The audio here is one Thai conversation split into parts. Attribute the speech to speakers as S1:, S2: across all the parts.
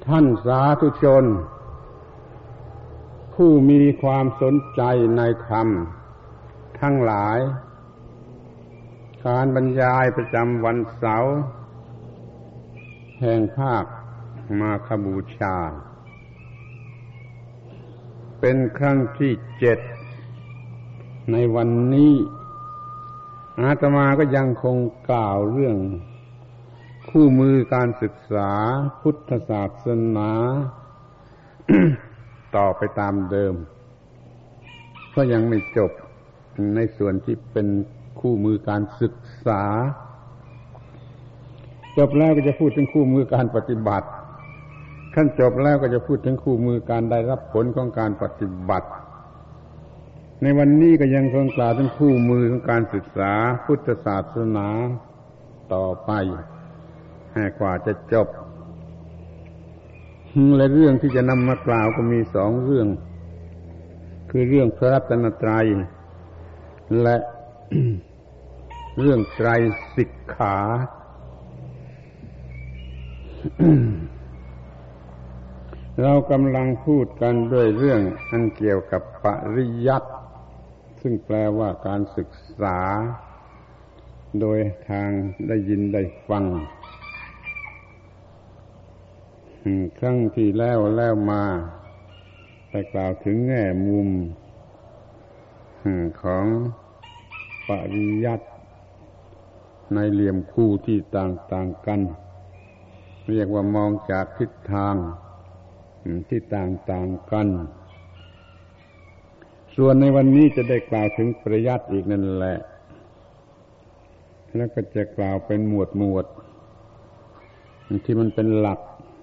S1: ท่านสาธุชนผู้มีความสนใจในธรรมทั้งหลายการบรรยายประจำวันเสาร์แห่งภาคมาฆบูชาเป็นครั้งที่7ในวันนี้อาตมาก็ยังคงกล่าวเรื่องคู่มือการศึกษาพุทธศาสนา ต่อไปตามเดิมเพราะยังไม่จบในส่วนที่เป็นคู่มือการศึกษาจบแล้วก็จะพูดถึงคู่มือการปฏิบัติขั้นจบแล้วก็จะพูดถึงคู่มือการได้รับผลของการปฏิบัติในวันนี้ก็ยังคงกล่าวถึงคู่มือของการศึกษาพุทธศาสนาต่อไปให้กว่าจะจบและเรื่องที่จะนำมากล่าวก็มี2เรื่องคือเรื่องพระรัตนตรัยและ เรื่องไตรสิกขา เรากำลังพูดกันด้วยเรื่องอันเกี่ยวกับปริยัติซึ่งแปลว่าการศึกษาโดยทางได้ยินได้ฟังครั้งที่แล้วมาได้กล่าวถึงแง่มุมของปริยัติในเหลี่ยมคู่ที่ต่างๆกันเรียกว่ามองจากทิศทางที่ต่างๆกันส่วนในวันนี้จะได้กล่าวถึงปริยัติอีกนั่นแหละแล้วก็จะกล่าวเป็นหมวดที่มันเป็นหลัก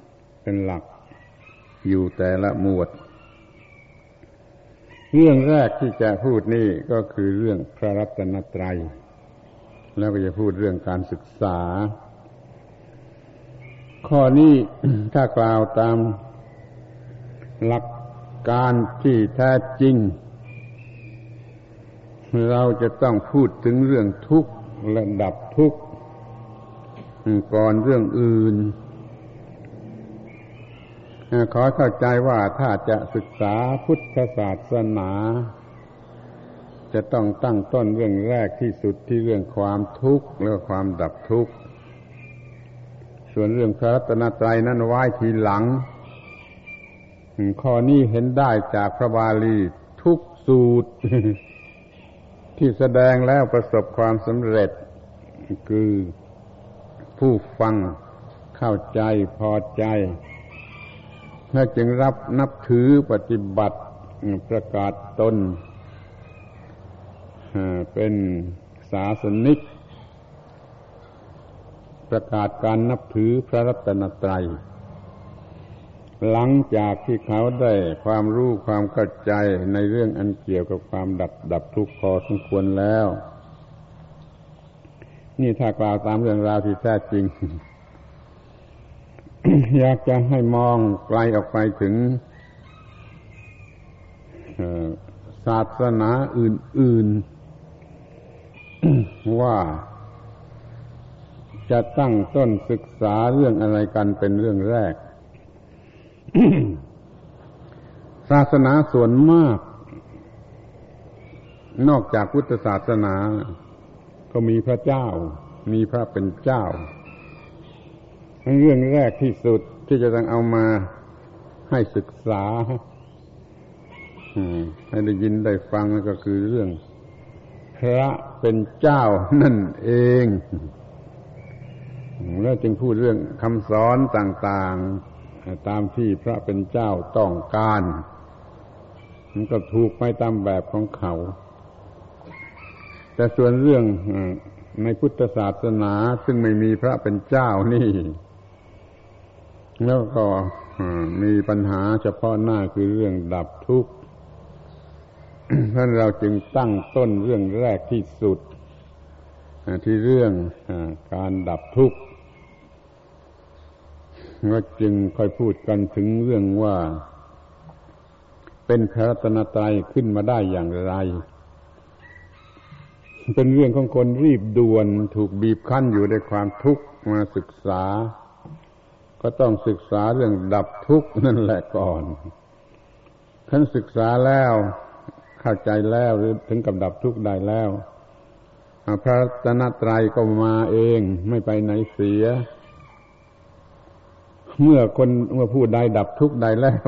S1: อยู่แต่ละหมวดเรื่องแรกที่จะพูดนี่ก็คือเรื่องพระรัตนตรัยแล้วก็จะพูดเรื่องการศึกษาข้อนี้ ถ้ากล่าวตามหลักการที่แท้จริงเราจะต้องพูดถึงเรื่องทุกข์และดับทุกข์ก่อนเรื่องอื่นขอเข้าใจว่าถ้าจะศึกษาพุทธศาสนาจะต้องตั้งต้นเรื่องแรกที่สุดที่เรื่องความทุกข์และความดับทุกข์ส่วนเรื่องพระรัตนตรัยนั้นไว้ทีหลังข้อนี้เห็นได้จากพระบาลีทุกสูตร ที่แสดงแล้วประสบความสำเร็จคือผู้ฟังเข้าใจพอใจและจึงรับนับถือปฏิบัติประกาศตนเป็นศาสนิกประกาศการนับถือพระรัตนตรัยหลังจากที่เขาได้ความรู้ความเข้าใจในเรื่องอันเกี่ยวกับความดับทุกข์พอสมควรแล้วนี่ถ้ากล่าวตามเรื่องราวที่แท้จริง อยากจะให้มองไกลออกไปถึงศาสนาอื่นๆ ว่าจะตั้งต้นศึกษาเรื่องอะไรกันเป็นเรื่องแรก ศาสนาส่วนมากนอกจากพุทธศาสนาก็มีพระเจ้ามีพระเป็นเจ้าเรื่องแรกที่สุดที่จะต้องเอามาให้ศึกษาให้ได้ยินได้ฟังก็คือเรื่องพระเป็นเจ้านั่นเองแล้วจึงพูดเรื่องคำสอนต่างๆตามที่พระเป็นเจ้าต้องการมันก็ถูกไปตามแบบของเขาแต่ส่วนเรื่องในพุทธศาสนาซึ่งไม่มีพระเป็นเจ้านี่แล้วก็มีปัญหาเฉพาะหน้าคือเรื่องดับทุกข์ เพราะเราจึงตั้งต้นเรื่องแรกที่สุดที่เรื่องการดับทุกข์ก็จึงค่อยพูดกันถึงเรื่องว่าเป็นพระรัตนตรัยขึ้นมาได้อย่างไรเป็นเรื่องของคนรีบด่วนถูกบีบคั้นอยู่ด้วยความทุกข์มาศึกษาก็ต้องศึกษาเรื่องดับทุกข์นั่นแหละก่อนขั้นศึกษาแล้วเข้าใจแล้วหรือถึงกับดับทุกข์ได้แล้วพระรัตนตรัยก็มาเองไม่ไปไหนเสียเมื่อผู้ใดดับทุกข์ได้แล้ว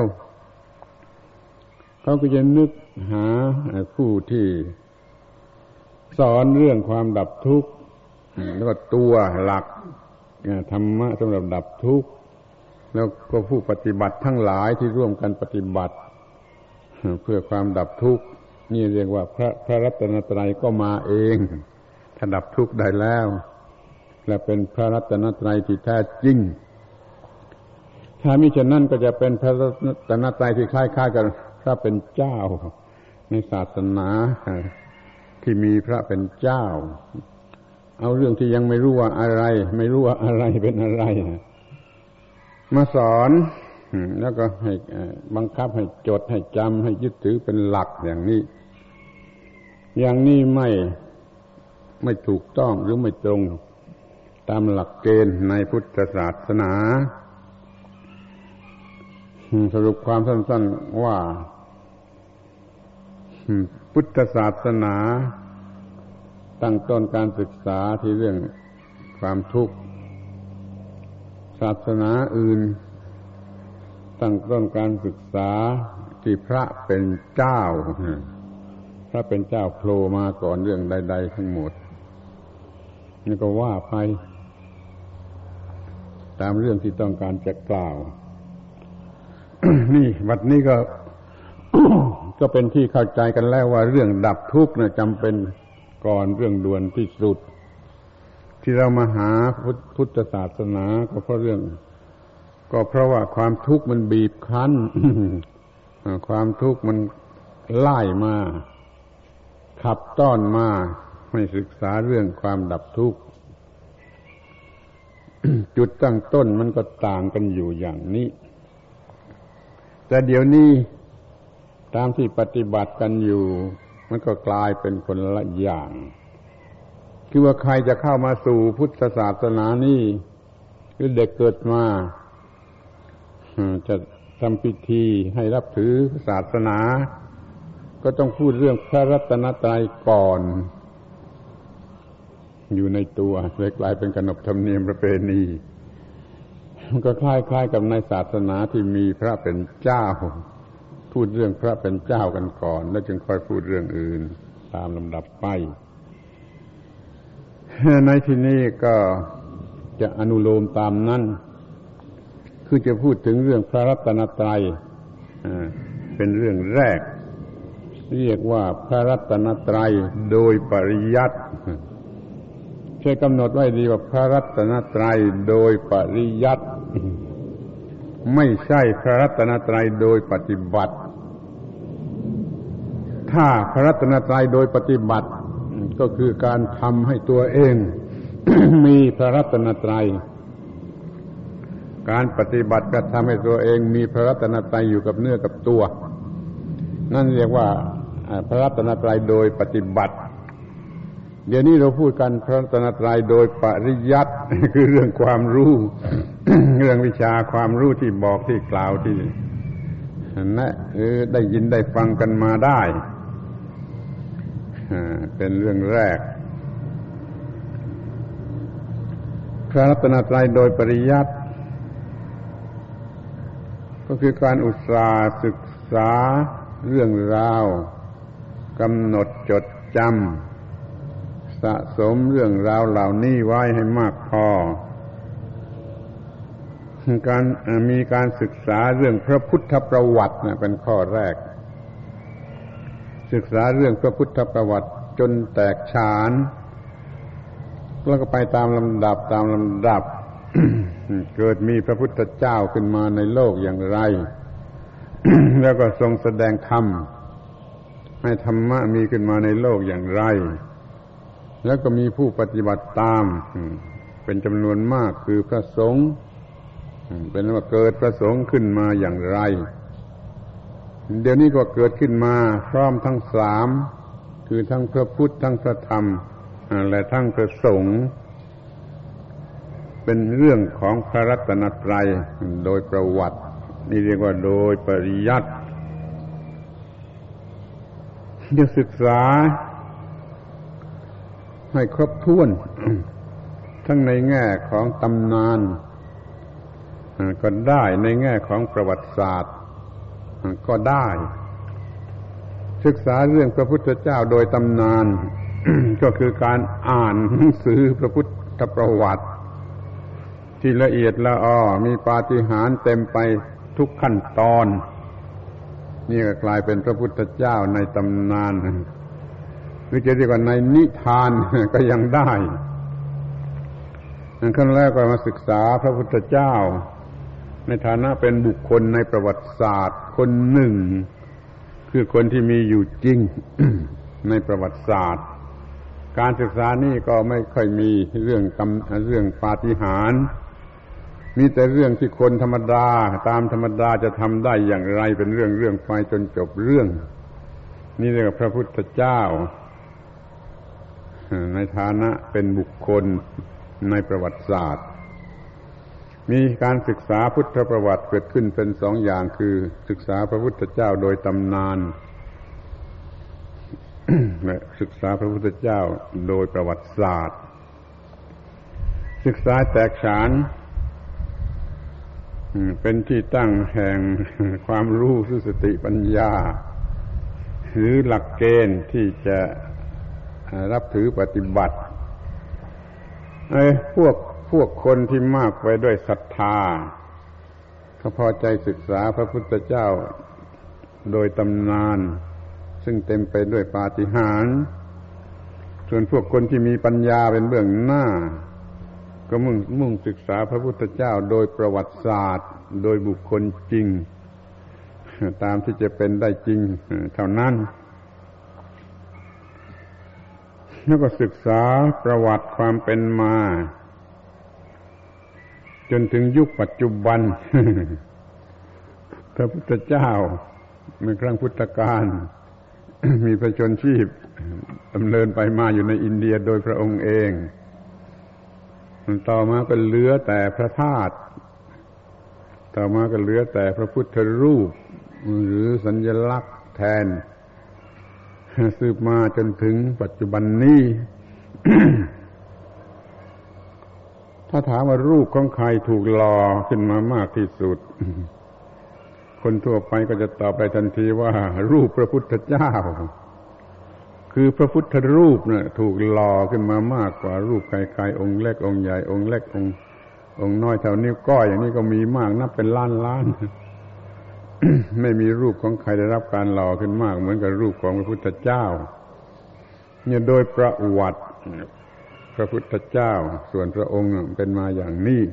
S1: เขาก็จะนึกหาผู้ที่สอนเรื่องความดับทุกข์แล้วก็ตัวหลักธรรมะสำหรับดับทุกข์แล้วก็ผู้ปฏิบัติทั้งหลายที่ร่วมกันปฏิบัติเพื่อความดับทุกข์นี่เรียกว่าพระรัตนตรัยก็มาเองถ้าดับทุกข์ได้แล้วและเป็นพระรัตนตรัยที่แท้จริงถ้ามิฉะนั้นก็จะเป็นพระรัตนตรัยที่คล้ายๆกับพระเป็นเจ้าในศาสนาที่มีพระเป็นเจ้าเอาเรื่องที่ยังไม่รู้ว่าอะไรเป็นอะไรมาสอนแล้วก็ให้บังคับให้จดให้จำให้ยึดถือเป็นหลักอย่างนี้ไม่ถูกต้องหรือไม่ตรงตามหลักเกณฑ์ในพุทธศาสนาสรุปความสั้นๆว่าพุทธศาสนาตั้งต้นการศึกษาที่เรื่องความทุกข์ศาสนาอื่นตั้งต้นการศึกษาที่พระเป็นเจ้าพระเป็นเจ้าโผล่มาก่อนเรื่องใดๆทั้งหมดนี่ก็ว่าไปตามเรื่องที่ต้องการจะกล่าว นี่บัดนี้ก็เป็นที่เข้าใจกันแล้วว่าเรื่องดับทุกข์จำเป็นก่อนเรื่องด่วนที่สุดที่เรามาหาพุทธศาสนาก็เพราะว่าความทุกข์มันบีบคั้น ความทุกข์มันไล่มาขับต้อนมาให้ศึกษาเรื่องความดับทุกข์ จุดตั้งต้นมันก็ต่างกันอยู่อย่างนี้แต่เดี๋ยวนี้ตามที่ปฏิบัติกันอยู่มันก็กลายเป็นคนละอย่างคือว่าใครจะเข้ามาสู่พุทธศาสนานี่คือเด็กเกิดมาจะทำพิธีให้รับถือศาสนาก็ต้องพูดเรื่องพระรัตนตรัยก่อนอยู่ในตัวเลยกลายเป็นขนบธรรมเนียมประเพณีมันก็คล้ายๆกับในศาสนาที่มีพระเป็นเจ้าพูดเรื่องพระเป็นเจ้ากันก่อนแล้วจึงค่อยพูดเรื่องอื่นตามลำดับไปในที่นี้ก็จะอนุโลมตามนั้นคือจะพูดถึงเรื่องพระรัตนตรัยเป็นเรื่องแรกเรียกว่าพระรัตนตรัยโดยปริยัติช่วยกำหนดไว้ดีว่าพระรัตนตรัยโดยปริยัติไม่ใช่พระรัตนตรัยโดยปฏิบัติถ้าพระรัตนตรัยโดยปฏิบัติก็คือการทำให้ตัวเอง มีพระรัตนตรัยการปฏิบัติก็ทำให้ตัวเองมีพระรัตนตรัยอยู่กับเนื้อกับตัวนั่นเรียกว่าพระรัตนตรัยโดยปฏิบัติเดี๋ยวนี้เราพูดกันพระรัตนตรัยโดยปริยัติ คือเรื่องความรู้ เรื่องวิชาความรู้ที่บอกที่กล่าวที่นะได้ยินได้ฟังกันมาได้เป็นเรื่องแรกพระรัตนตรัยโดยปริยัติก็คือการอุตส่าห์ศึกษาเรื่องราวกำหนดจดจำสะสมเรื่องราวเหล่านี้ไว้ให้มากพอมีการศึกษาเรื่องพระพุทธประวัติเป็นข้อแรกศึกษาเรื่องพระพุทธประวัติจนแตกฉานแล้วก็ไปตามลำดับ เกิดมีพระพุทธเจ้าขึ้นมาในโลกอย่างไร แล้วก็ทรงแสดงธรรมให้ธรรมะมีขึ้นมาในโลกอย่างไรแล้วก็มีผู้ปฏิบัติตามเป็นจำนวนมากคือพระสงฆ์เป็นว่าเกิดพระสงฆ์ขึ้นมาอย่างไรเดี๋ยวนี้ก็เกิดขึ้นมาพร้อมทั้งสามคือทั้งพระพุทธทั้งพระธรรมและทั้งพระสงฆ์เป็นเรื่องของพระรัตนตรัยโดยประวัตินี่เรียกว่าโดยปริยัติจะศึกษาให้ครบถ้วนทั้งในแง่ของตำนานก็ได้ในแง่ของประวัติศาสตร์ก็ได้ศึกษาเรื่องพระพุทธเจ้าโดยตำนาน ก็คือการอ่านหนังสือพระพุทธประวัติที่ละเอียดละออมีปาฏิหาริย์เต็มไปทุกขั้นตอนนี่ก็กลายเป็นพระพุทธเจ้าในตำนานหรือจะเรียกว่าในนิทานก็ยังได้ขั้นแรกก็มาศึกษาพระพุทธเจ้าในฐานะเป็นบุคคลในประวัติศาสตร์คนหนึ่งคือคนที่มีอยู่จริง ในประวัติศาสตร์การศึกษานี่ก็ไม่ค่อยมีเรื่องปาฏิหาริย์มีแต่เรื่องที่คนธรรมดาตามธรรมดาจะทำได้อย่างไรเป็นเรื่องไปจนจบเรื่องนี่เรียกว่าพระพุทธเจ้าในฐานะเป็นบุคคลในประวัติศาสตร์มีการศึกษาพุทธประวัติเกิดขึ้นเป็นสองอย่างคือศึกษาพระพุทธเจ้าโดยตำนาน และศึกษาพระพุทธเจ้าโดยประวัติศาสตร์ศึกษาแตกฉานเป็นที่ตั้งแห่งความรู้สติปัญญาหรือหลักเกณฑ์ที่จะรับถือปฏิบัติพวกคนที่มากไปด้วยศรัทธาเขาพอใจศึกษาพระพุทธเจ้าโดยตำนานซึ่งเต็มไปด้วยปาฏิหาริย์ส่วนพวกคนที่มีปัญญาเป็นเบื้องหน้าก็มุ่งศึกษาพระพุทธเจ้าโดยประวัติศาสตร์โดยบุคคลจริงตามที่จะเป็นได้จริงเท่านั้นแล้วก็ศึกษาประวัติความเป็นมาจนถึงยุคปัจจุบัน พระพุทธเจ้าในครั้งพุทธกาล มีพระชนชีพดำเนินไปมาอยู่ในอินเดียโดยพระองค์เองต่อมาก็เหลือแต่พระธาตุต่อมาก็เหลือแต่พระพุทธรูปหรือสัญลักษณ์แทนสืบมาจนถึงปัจจุบันนี้ ถ้าถามว่ารูปของใครถูกหล่อขึ้นมามากที่สุด คนทั่วไปก็จะตอบไปทันทีว่ารูปพระพุทธเจ้าคือพระพุทธรูปเนี่ยถูกหล่อขึ้นมามากกว่ารูปใครๆองค์เล็กองค์ใหญ่องค์เล็กองค์น้อยเท่านิ้วก้อยอย่างนี้ก็มีมากนับเป็นล้าน ไม่มีรูปของใครได้รับการหล่อขึ้นมากเหมือนกับรูปของพระพุทธเจ้าเนี่ยโดยประวัติพระพุทธเจ้าส่วนพระองค์เป็นมาอย่างนี้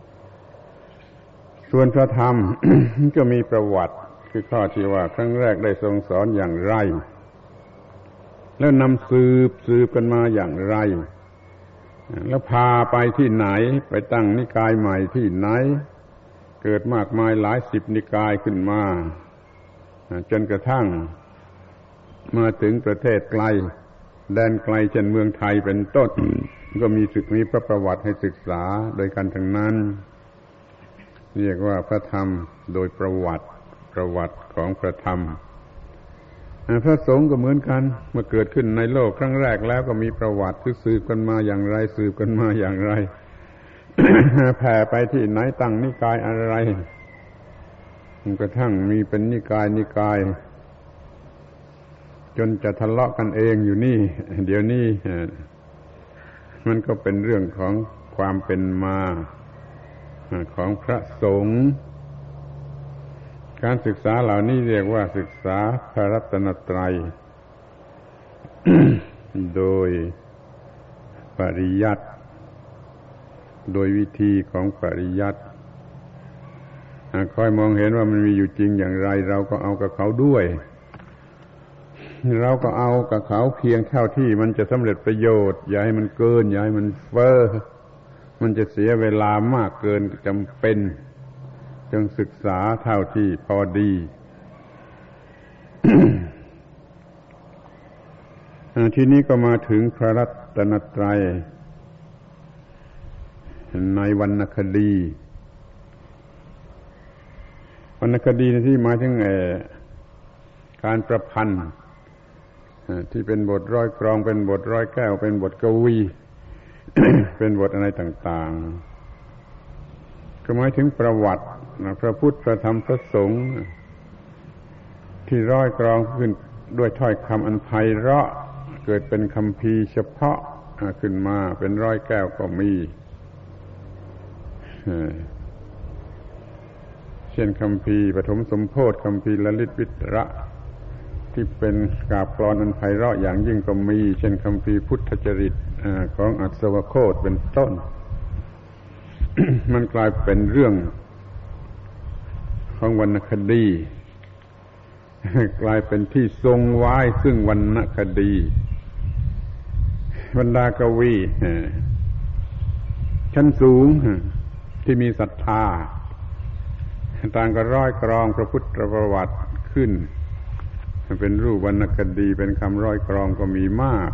S1: ส่วนพระธรรม ก็มีประวัติคือข้อที่ว่าครั้งแรกได้ทรงสอนอย่างไรแล้วนำสืบกันมาอย่างไรแล้วพาไปที่ไหนไปตั้งนิกายใหม่ที่ไหนเกิดมากมายหลายสิบนิกายขึ้นมาจนกระทั่งมาถึงประเทศไกลแดนไกลเช่นเมืองไทยเป็นต้น ก็มีพระประวัติให้ศึกษาโดยกันทั้งนั้นเรียกว่าพระธรรมโดยประวัติของพระธรรมพระสงฆ์ก็เหมือนกันเมื่อเกิดขึ้นในโลกครั้งแรกแล้วก็มีประวัติสืบกันมาอย่างไรสืบกันมาอย่างไร แผ่ไปที่ไหนตั้งนิกายอะไรกระทั่งมีเป็นนิกายจนจะทะเลาะกันเองอยู่นี่เดี๋ยวนี้มันก็เป็นเรื่องของความเป็นมาของพระสงฆ์การศึกษาเหล่านี้เรียกว่าศึกษาพระรัตนตรัย โดยปริยัติโดยวิธีของปริยัติคอยมองเห็นว่ามันมีอยู่จริงอย่างไรเราก็เอากับเขาด้วยเราก็เอากับเขาเพียงเท่าที่มันจะสำเร็จประโยชน์อย่าให้มันเกินอย่าให้มันเฟ้อมันจะเสียเวลามากเกินจำเป็นจงศึกษาเท่าที่พอดี ทีนี้ก็มาถึงพระรัตนตรัยในวรรณคดีที่หมายถึงการประพันธ์ที่เป็นบทร้อยกลองเป็นบทร้อยแก้วเป็นบทกวี เป็นบทอะไรต่างๆก็หมายถึงประวัติพระพุทธพระธรรมพระสงฆ์ที่ร้อยกลองขึ้นด้วยถ้อยคำอันไพเราะเกิดเป็นคัมภีร์เฉพาะขึ้นมาเป็นร้อยแก้วก็มีเช่นคัมภีร์ปฐมสมโพธิคัมภีร์ลลิตวิตระที่เป็นกาบกลอนอันไพเราะอย่างยิ่งก็มีเช่นคัมภีร์พุทธจริตของอัศวโคตเป็นต้น มันกลายเป็นเรื่องของวรรณคดี กลายเป็นที่ทรงไว้ซึ่งวรรณคดีบรรดากวีชั้นสูงที่มีศรัทธาต่างก็ร้อยกรองพระพุทธประวัติขึ้นเป็นรูปวรรณคดีเป็นคำร้อยกรองก็มีมาก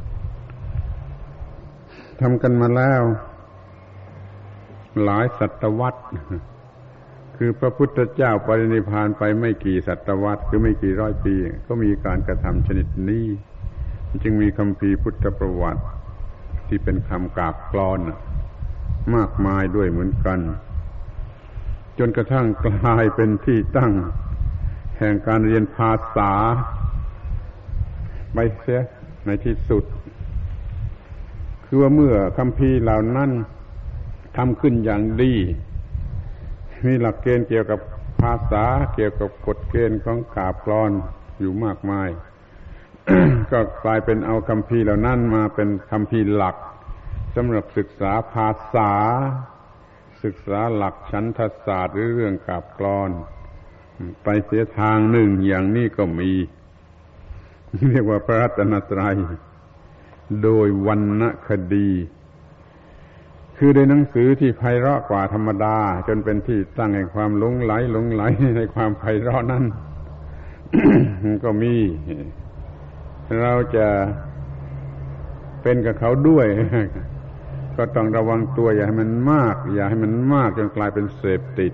S1: ทำกันมาแล้วหลายศตวรรษคือพระพุทธเจ้าปรินิพพานไปไม่กี่ศตวรรษคือไม่กี่ร้อยปีก็มีการกระทำชนิดนี้จึงมีคัมภีร์พุทธประวัติที่เป็นคำกาบกลอนมากมายด้วยเหมือนกันจนกระทั่งกลายเป็นที่ตั้งแห่งการเรียนภาษาไปเสียในที่สุดคือว่าเมื่อคัมภีร์เหล่านั้นทำขึ้นอย่างดีมีหลักเกณฑ์เกี่ยวกับภาษาเกี่ยวกับกฎเกณฑ์ของกาบกลอนอยู่มากมาย ก็กลายเป็นเอาคัมภีร์เหล่านั้นมาเป็นคัมภีร์หลักสำหรับศึกษาภาษาศึกษาหลักฉันทศาสตร์หรือเรื่องกาบกลอนไปเสียทางหนึ่งอย่างนี้ก็มี เรียกว่าพระรัตนตรัยโดยวรรณคดีคือในหนังสือที่ไพเราะกว่าธรรมดาจนเป็นที่ตั้งแห่งความหลงไหลในความไพเราะนั้น ก็มีเราจะเป็นกับเขาด้วย ก็ต้องระวังตัวอย่าให้มันมากจนกลายเป็นเสพติด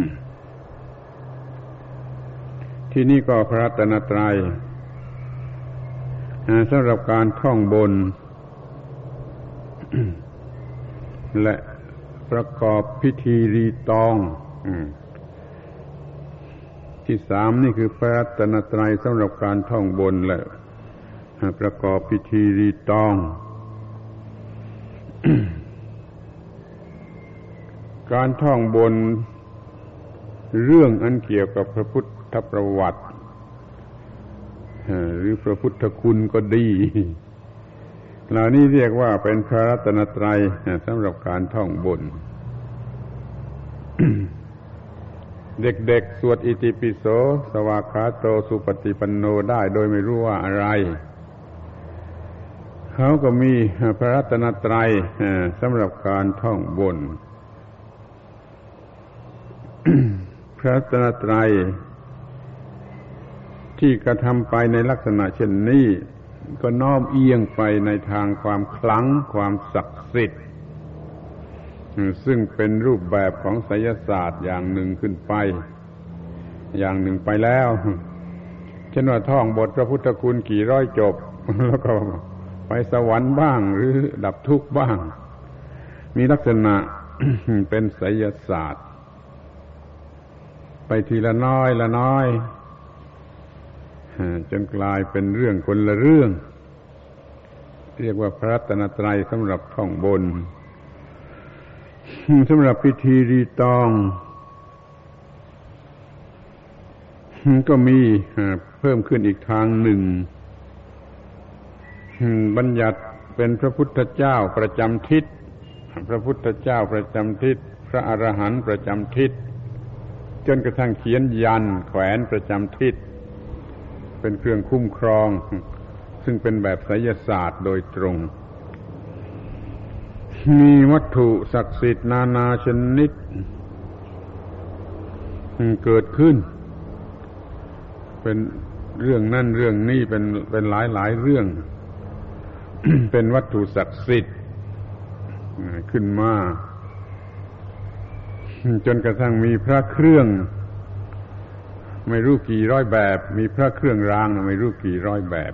S1: ที่นี่ก็พระรัตนตรัยสำหรับการท่องบน และประกอบพิธีรีตองที่สามนี่คือพระรัตนตรัยสำหรับการท่องบนและประกอบพิธีรีตอง การท่องบนเรื่องอันเกี่ยวกับพระพุทธประวัติหรือพระพุทธคุณก็ดีเหล่านี้เรียกว่าเป็นพระรัตนตรัยสำหรับการท่องบน เด็กๆสวดอิติปิโสสวากขาโตสุปฏิปันโนได้โดยไม่รู้ว่าอะไรเขาก็มีพระรัตนตรัยสำหรับการท่องบน พระรัตนตรัยที่กระทำไปในลักษณะเช่นนี้ก็น้อมเอียงไปในทางความขลังความศักดิ์สิทธิ์ซึ่งเป็นรูปแบบของไสยศาสตร์อย่างหนึ่งขึ้นไปอย่างหนึ่งไปแล้วเช่นว่าท่องบทพระพุทธคุณกี่ร้อยจบแล้วก็ไปสวรรค์บ้างหรือดับทุกข์บ้างมีลักษณะ เป็นไสยศาสตร์ไปทีละน้อยจนกลายเป็นเรื่องคนละเรื่องเรียกว่าพระรัตนตรัยสำหรับท่องบนสำหรับพิธีรีตองก็มีเพิ่มขึ้นอีกทางหนึ่งบัญญัติเป็นพระพุทธเจ้าประจำทิศพระพุทธเจ้าประจำทิศพระอรหันต์ประจำทิศจนกระทั่งเขียนยันแขวนประจำทิศเป็นเครื่องคุ้มครองซึ่งเป็นแบบไสยศาสตร์โดยตรงมีวัตถุศักดิ์สิทธิ์นานาชนิดเกิดขึ้นเป็นเรื่องนั่นเรื่องนี้เป็นหลายเรื่อง เป็นวัตถุศักดิ์สิทธิ์ขึ้นมาจนกระทั่งมีพระเครื่องไม่รู้กี่ร้อยแบบมีพระเครื่องรางไม่รู้กี่ร้อยแบบ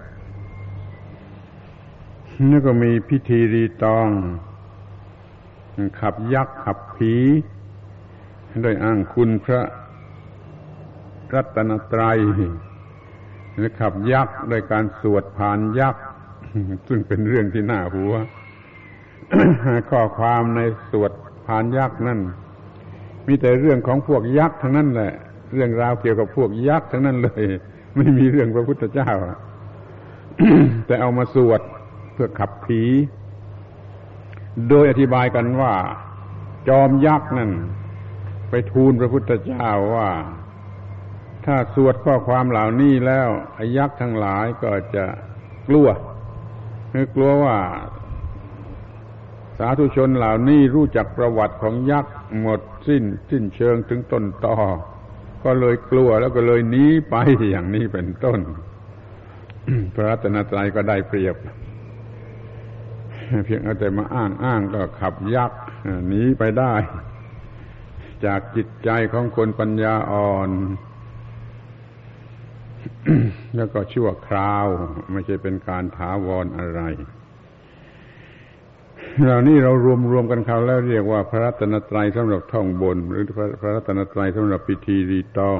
S1: แล้วก็มีพิธีรีตองขับยักษ์ขับผีโดยอ้างคุณพระรัตนตรัยหรือขับยักษ์โดยการสวดพานยักษ์ซึ่งเป็นเรื่องที่น่าหัว ข้อความในสวดพานยักษ์นั่นมีแต่เรื่องของพวกยักษ์ทั้งนั้นแหละเรื่องราวเกี่ยวกับพวกยักษ์ทั้งนั้นเลยไม่มีเรื่องพระพุทธเจ้า แต่เอามาสวดเพื่อขับผีโดยอธิบายกันว่าจอมยักษ์นั่นไปทูลพระพุทธเจ้าว่าถ้าสวดข้อความเหล่านี้แล้วไอ้ยักษ์ทั้งหลายก็จะกลัวว่าสาธุชนเหล่านี้รู้จักประวัติของยักษ์หมดสิ้นเชิงถึงต้นตอก็เลยกลัวแล้วก็เลยหนีไปอย่างนี้เป็นต้น พระรัตนตรัยก็ได้เปรียบเพียงเอาแต่มาอ้างก็ขับยักษ์หนีไปได้จากจิตใจของคนปัญญาอ่อน แล้วก็ชั่วคราวไม่ใช่เป็นการถาวรอะไรเหล่านี้เรารวมกันเขาแล้วเรียกว่าพระรัตนตรัยสำหรับท่องบนหรือพระรัตนตรัยสำหรับพิธีรีตอง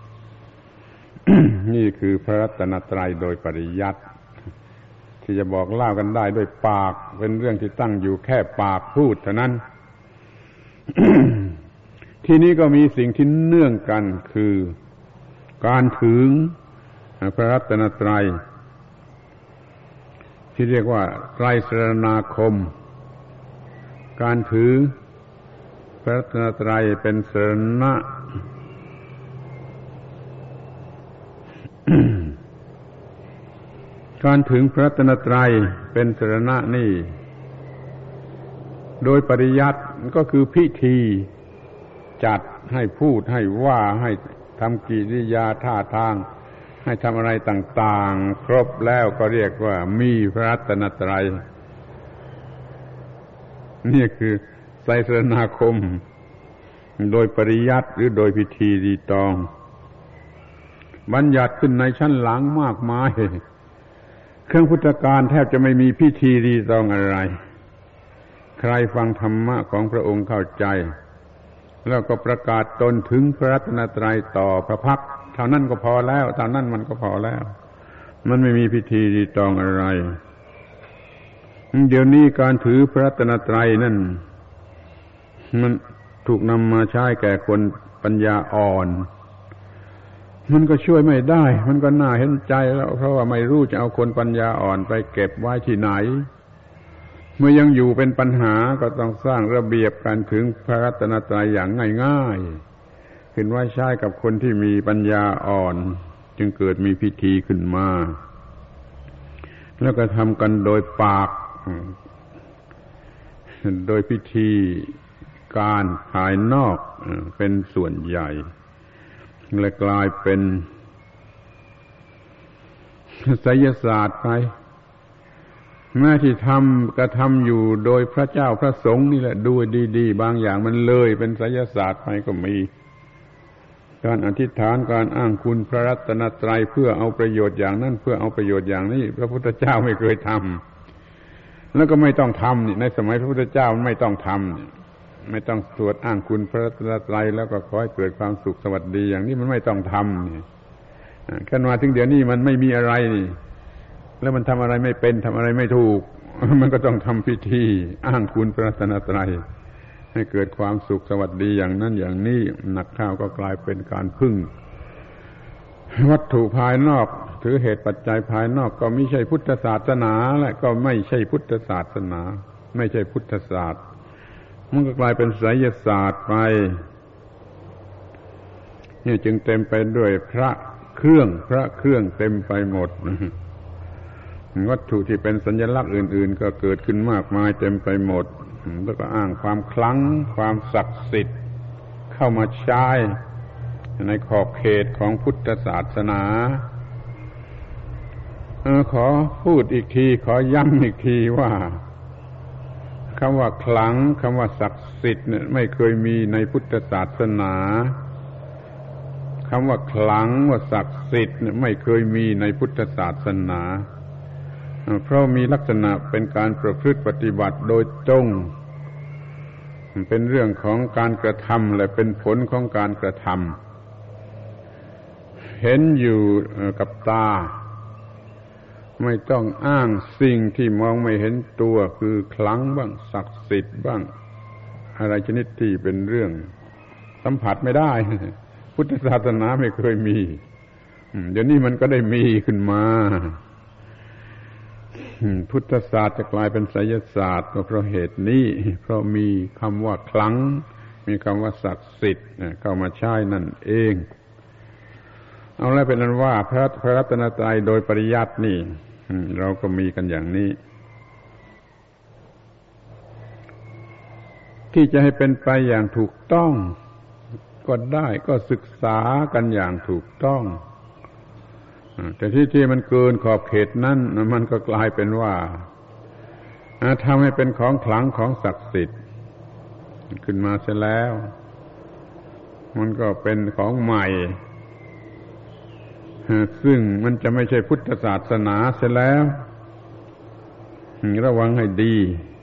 S1: นี่คือพระรัตนตรัยโดยปริยัติที่จะบอกเล่ากันได้ด้วยปากเป็นเรื่องที่ตั้งอยู่แค่ปากพูดเท่านั้น ที่นี้ก็มีสิ่งที่เนื่องกันคือการถึงพระรัตนตรัยที่เรียกว่าไตรสรณาคมการถือพระรัตนตรัยเป็นสรณะ การถึงพระรัตนตรัยเป็นสรณะนี่โดยปริยัติก็คือพิธีจัดให้พูดให้ว่าให้ทำกิริยาท่าทางให้ทำอะไรต่างๆครบแล้วก็เรียกว่ามีพระรัตนตรัยนี่คือไตรสรณาคมโดยปริยัติหรือโดยพิธีรีตองบัญญัติขึ้นในชั้นหลังมากมายเครื่องพุทธการแทบจะไม่มีพิธีรีตองอะไรใครฟังธรรมะของพระองค์เข้าใจแล้วก็ประกาศตนถึงพระรัตนตรัยต่อพระพักตร์เท่านั้นก็พอแล้วเท่านั้นมันก็พอแล้วมันไม่มีพิธีรีตองอะไรเดี๋ยวนี้การถือพระรัตนตรัยนั่นมันถูกนำมาใช้แก่คนปัญญาอ่อนมันก็ช่วยไม่ได้มันก็น่าเห็นใจแล้วเพราะว่าไม่รู้จะเอาคนปัญญาอ่อนไปเก็บไว้ที่ไหนเมื่อยังอยู่เป็นปัญหาก็ต้องสร้างระเบียบการถึงพระรัตนตรัยอย่างง่ายๆขึ้นไว้ใช้กับคนที่มีปัญญาอ่อนจึงเกิดมีพิธีขึ้นมาแล้วก็ทำกันโดยปากโดยพิธีการภายนอกเป็นส่วนใหญ่และกลายเป็นไสยศาสตร์ไปแม้ที่กระทำอยู่โดยพระเจ้าพระสงฆ์นี่แหละดูดีๆบางอย่างมันเลยเป็นไสยศาสตร์ไปก็มีการอธิษฐานการอ้างคุณพระรัตนตรัยเพื่อเอาประโยชน์อย่างนั้นเพื่อเอาประโยชน์อย่างนี้พระพุทธเจ้าไม่เคยทำแล้วก็ไม่ต้องทำนี่ในสมัยพระพุทธเจ้าไม่ต้องทำไม่ต้องสวดอ้างคุณพระรัตนตรัยแล้วก็ขอให้เกิดความสุขสวัสดีอย่างนี้มันไม่ต้องทำนี่ขึ้นมาถึงเดี๋ยวนี้มันไม่มีอะไรนี่แล้วมันทำอะไรไม่เป็นทำอะไรไม่ถูกมันก็ต้องทำพิธีอ้างคุณพระรัตนตรัยให้เกิดความสุขสวัสดีอย่างนั้นอย่างนี้หนักเข้าก็กลายเป็นการพึ่งวัตถุภายนอกถือเหตุปัจจัยภายนอกก็ไม่ใช่พุทธศาสนาและก็ไม่ใช่พุทธศาสนาไม่ใช่พุทธศาสตร์มันก็กลายเป็นไสยศาสตร์ไปนี่จึงเต็มไปด้วยพระเครื่องเต็มไปหมดวัตถุที่เป็นสัญลักษณ์อื่นๆก็เกิดขึ้นมากมายเต็มไปหมดแล้วก็อ้างความคลังความศักดิ์สิทธิ์เข้ามาใช้ในขอบเขตของพุทธศาสนาขอพูดอีกทีขอย้ำอีกทีว่าคำว่าขลังคำว่าศักดิ์สิทธิ์เนี่ยไม่เคยมีในพุทธศาสนาคำว่าขลังว่าศักดิ์สิทธิ์เนี่ยไม่เคยมีในพุทธศาสนาเพราะมีลักษณะเป็นการประพฤติปฏิบัติโดยตรงเป็นเรื่องของการกระทำและเป็นผลของการกระทำเห็นอยู่กับตาไม่ต้องอ้างสิ่งที่มองไม่เห็นตัวคือขลังบ้างศักดิ์สิทธิ์บ้างอะไรชนิดที่เป็นเรื่องสัมผัสไม่ได้พุทธศาสนาไม่เคยมีเดี๋ยวนี้มันก็ได้มีขึ้นมาพุทธศาสตร์จะกลายเป็นไสยศาสตร์ก็เพราะเหตุนี้เพราะมีคำว่าขลังมีคำว่าศักดิ์สิทธิ์เข้ามาใช้นั่นเองเอาแล้วเป็นนั้นว่าพระรัตนตรัยโดยปริยัตินี่เราก็มีกันอย่างนี้ที่จะให้เป็นไปอย่างถูกต้องก็ได้ก็ศึกษากันอย่างถูกต้องแต่ที่มันเกินขอบเขตนั้นมันก็กลายเป็นว่าทำให้เป็นของขลังของศักดิ์สิทธิ์ขึ้นมาเสียแล้วมันก็เป็นของใหม่ซึ่งมันจะไม่ใช่พุทธศาสนาเสียแล้วระวังให้ดี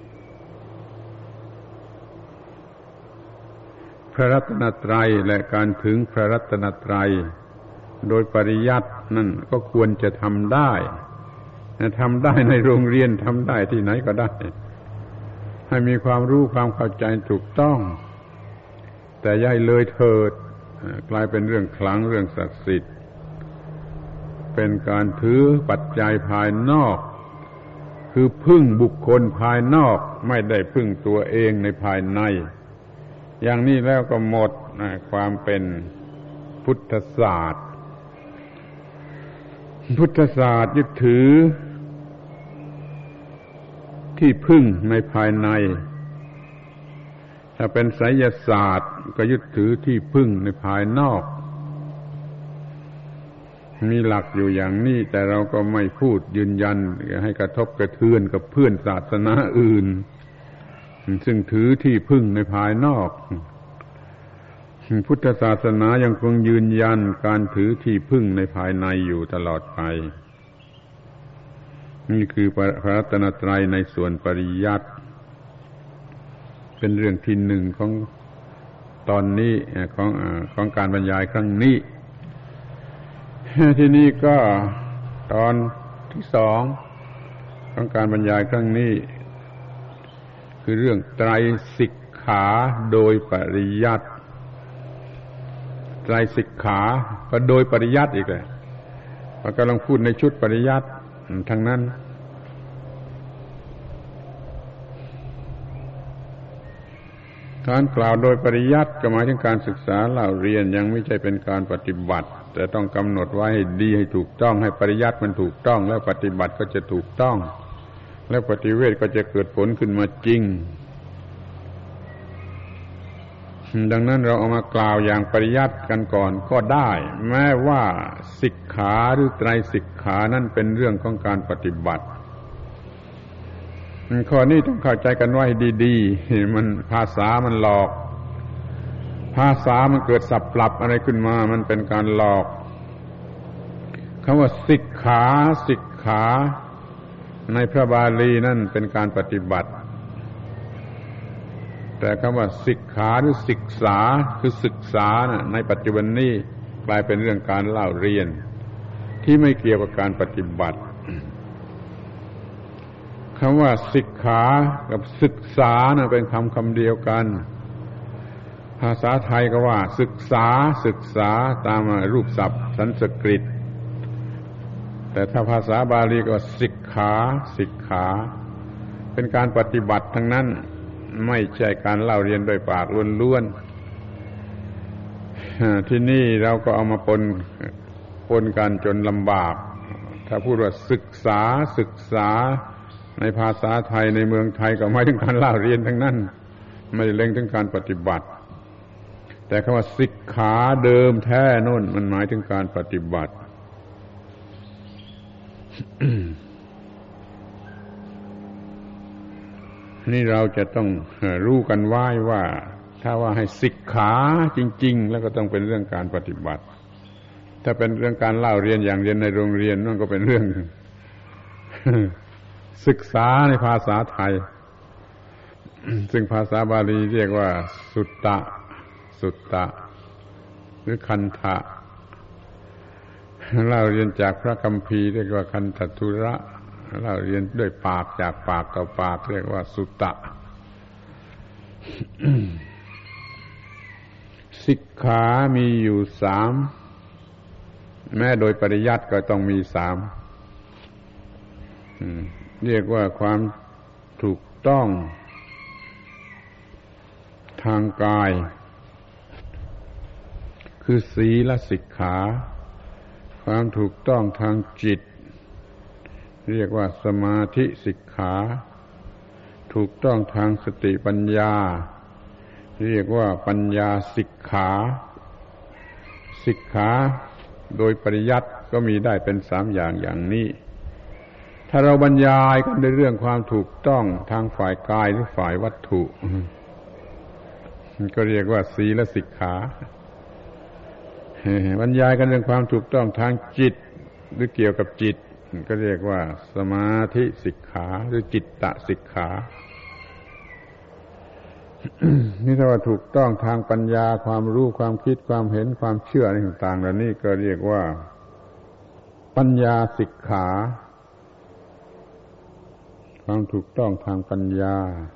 S1: พระรัตนตรัยและการถึงพระรัตนตรัยโดยปริยัตินั่นก็ควรจะทำได้ในโรงเรียนทำได้ที่ไหนก็ได้ให้มีความรู้ความเข้าใจถูกต้องแต่อย่าให้เลยเถิดกลายเป็นเรื่องขลังเรื่องศักดิ์สิทธิ์เป็นการถือปัจจัยภายนอกคือพึ่งบุคคลภายนอกไม่ได้พึ่งตัวเองในภายในอย่างนี้แล้วก็หมดความเป็นพุทธศาสตร์ยึดถือที่พึ่งในภายในถ้าเป็นไสยศาสตร์ก็ยึดถือที่พึ่งในภายนอกมีหลักอยู่อย่างนี้แต่เราก็ไม่พูดยืนยันให้กระทบกระเทือนกับเพื่อนศาสนาอื่นซึ่งถือที่พึ่งในภายนอกพุทธศาสนายังคงยืนยันการถือที่พึ่งในภายในอยู่ตลอดไปนี่คือพระรัตนตรัยในส่วนปริยัติเป็นเรื่องที่หนึ่งของตอนนี้ของการบรรยายครั้งนี้ที่นี่ก็ตอนที่สองของการบรรยายครั้งนี้คือเรื่องไตรสิกขาโดยปริยัติไตรสิกขาก็โดยปริยัติอีกเลยเรากำลังพูดในชุดปริยัติทั้งนั้นการกล่าวโดยปริยัติก็หมายถึงการศึกษาเล่าเรียนยังไม่ใช่เป็นการปฏิบัติแต่ต้องกำหนดไว้ให้ดีให้ถูกต้องให้ปริยัติมันถูกต้องแล้วปฏิบัติก็จะถูกต้องแล้วปฏิเวทก็จะเกิดผลขึ้นมาจริงดังนั้นเราเอามากล่าวอย่างปริยัติกันก่อนก็ได้แม้ว่าสิกขาหรือไตรสิกขานั่นเป็นเรื่องของการปฏิบัติข้อนี้ต้องเข้าใจกันไว้ดีๆมันภาษามันหลอกภาษามันเกิดสับปรับอะไรขึ้นมามันเป็นการหลอกคำว่าสิกขาในพระบาลีนั่นเป็นการปฏิบัติแต่คำว่าสิกขาหรือศึกษาคือศึกษาในปัจจุบันนี้กลายเป็นเรื่องการเล่าเรียนที่ไม่เกี่ยวกับการปฏิบัติคำว่าสิกขากับศึกษาเป็นคำเดียวกันภาษาไทยก็ว่าศึกษาตามรูปศัพท์สันสกฤตแต่ถ้าภาษาบาลีก็สิกขาเป็นการปฏิบัติทั้งนั้นไม่ใช่การเล่าเรียนโดยปากล้วนๆที่นี่เราก็เอามาปนกันจนลำบากถ้าพูดว่าศึกษาในภาษาไทยในเมืองไทยก็หมายถึงการเล่าเรียนทั้งนั้นไม่ได้เล็งถึงการปฏิบัติแต่คำว่าสิกขาเดิมแท้นู่นมันหมายถึงการปฏิบัตินี่เราจะต้องรู้กันไว้ว่าถ้าว่าให้ศึกษาจริงๆแล้วก็ต้องเป็นเรื่องการปฏิบัติถ้าเป็นเรื่องการเล่าเรียนอย่างเรียนในโรงเรียนนั่นก็เป็นเรื่อง ศึกษาในภาษาไทย ซึ่งภาษาบาลีเรียกว่าสุตตะหรือคันธะเล่าเรียนจากพระคัมภีร์เรียกว่าคันธทุระเล่าเรียนด้วยปากจากปากต่อปากเรียกว่าสุตตะ สิกขามีอยู่3แม้โดยปริยัติก็ต้องมี3เรียกว่าความถูกต้องทางกายคือศีลสิกขาความถูกต้องทางจิตเรียกว่าสมาธิสิกขาถูกต้องทางสติปัญญาเรียกว่าปัญญาสิกขาสิกขาโดยปริยัติก็มีได้เป็น3อย่างอย่างนี้ถ้าเราบรรยายกันในเรื่องความถูกต้องทางฝ่ายกายหรือฝ่ายวัตถุก็เรียกว่าศีลสิกขาบรรยายกันเรื่องความถูกต้องทางจิตหรือเกี่ยวกับจิตก็เรียกว่าสมาธิสิกขาหรือจิตตสิกขา นี่ถ้าว่าถูกต้องทางปัญญาความรู้ความคิดความเห็นความเชื่ออะไรต่างๆเหล่านี้ก็เรียกว่าปัญญาสิกขาความถูกต้องทางปัญญา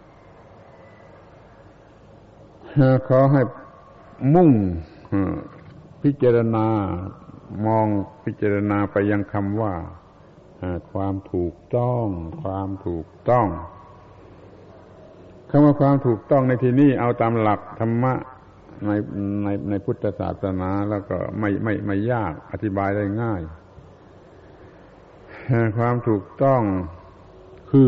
S1: ขอให้มุ่งพิจารณามองพิจารณาไปยังคำว่าความถูกต้องความถูกต้องคำว่าความถูกต้องในที่นี้เอาตามหลักธรรมะในพุทธศาสนาแล้วก็ไม่ยากอธิบายได้ง่ายความถูกต้องคือ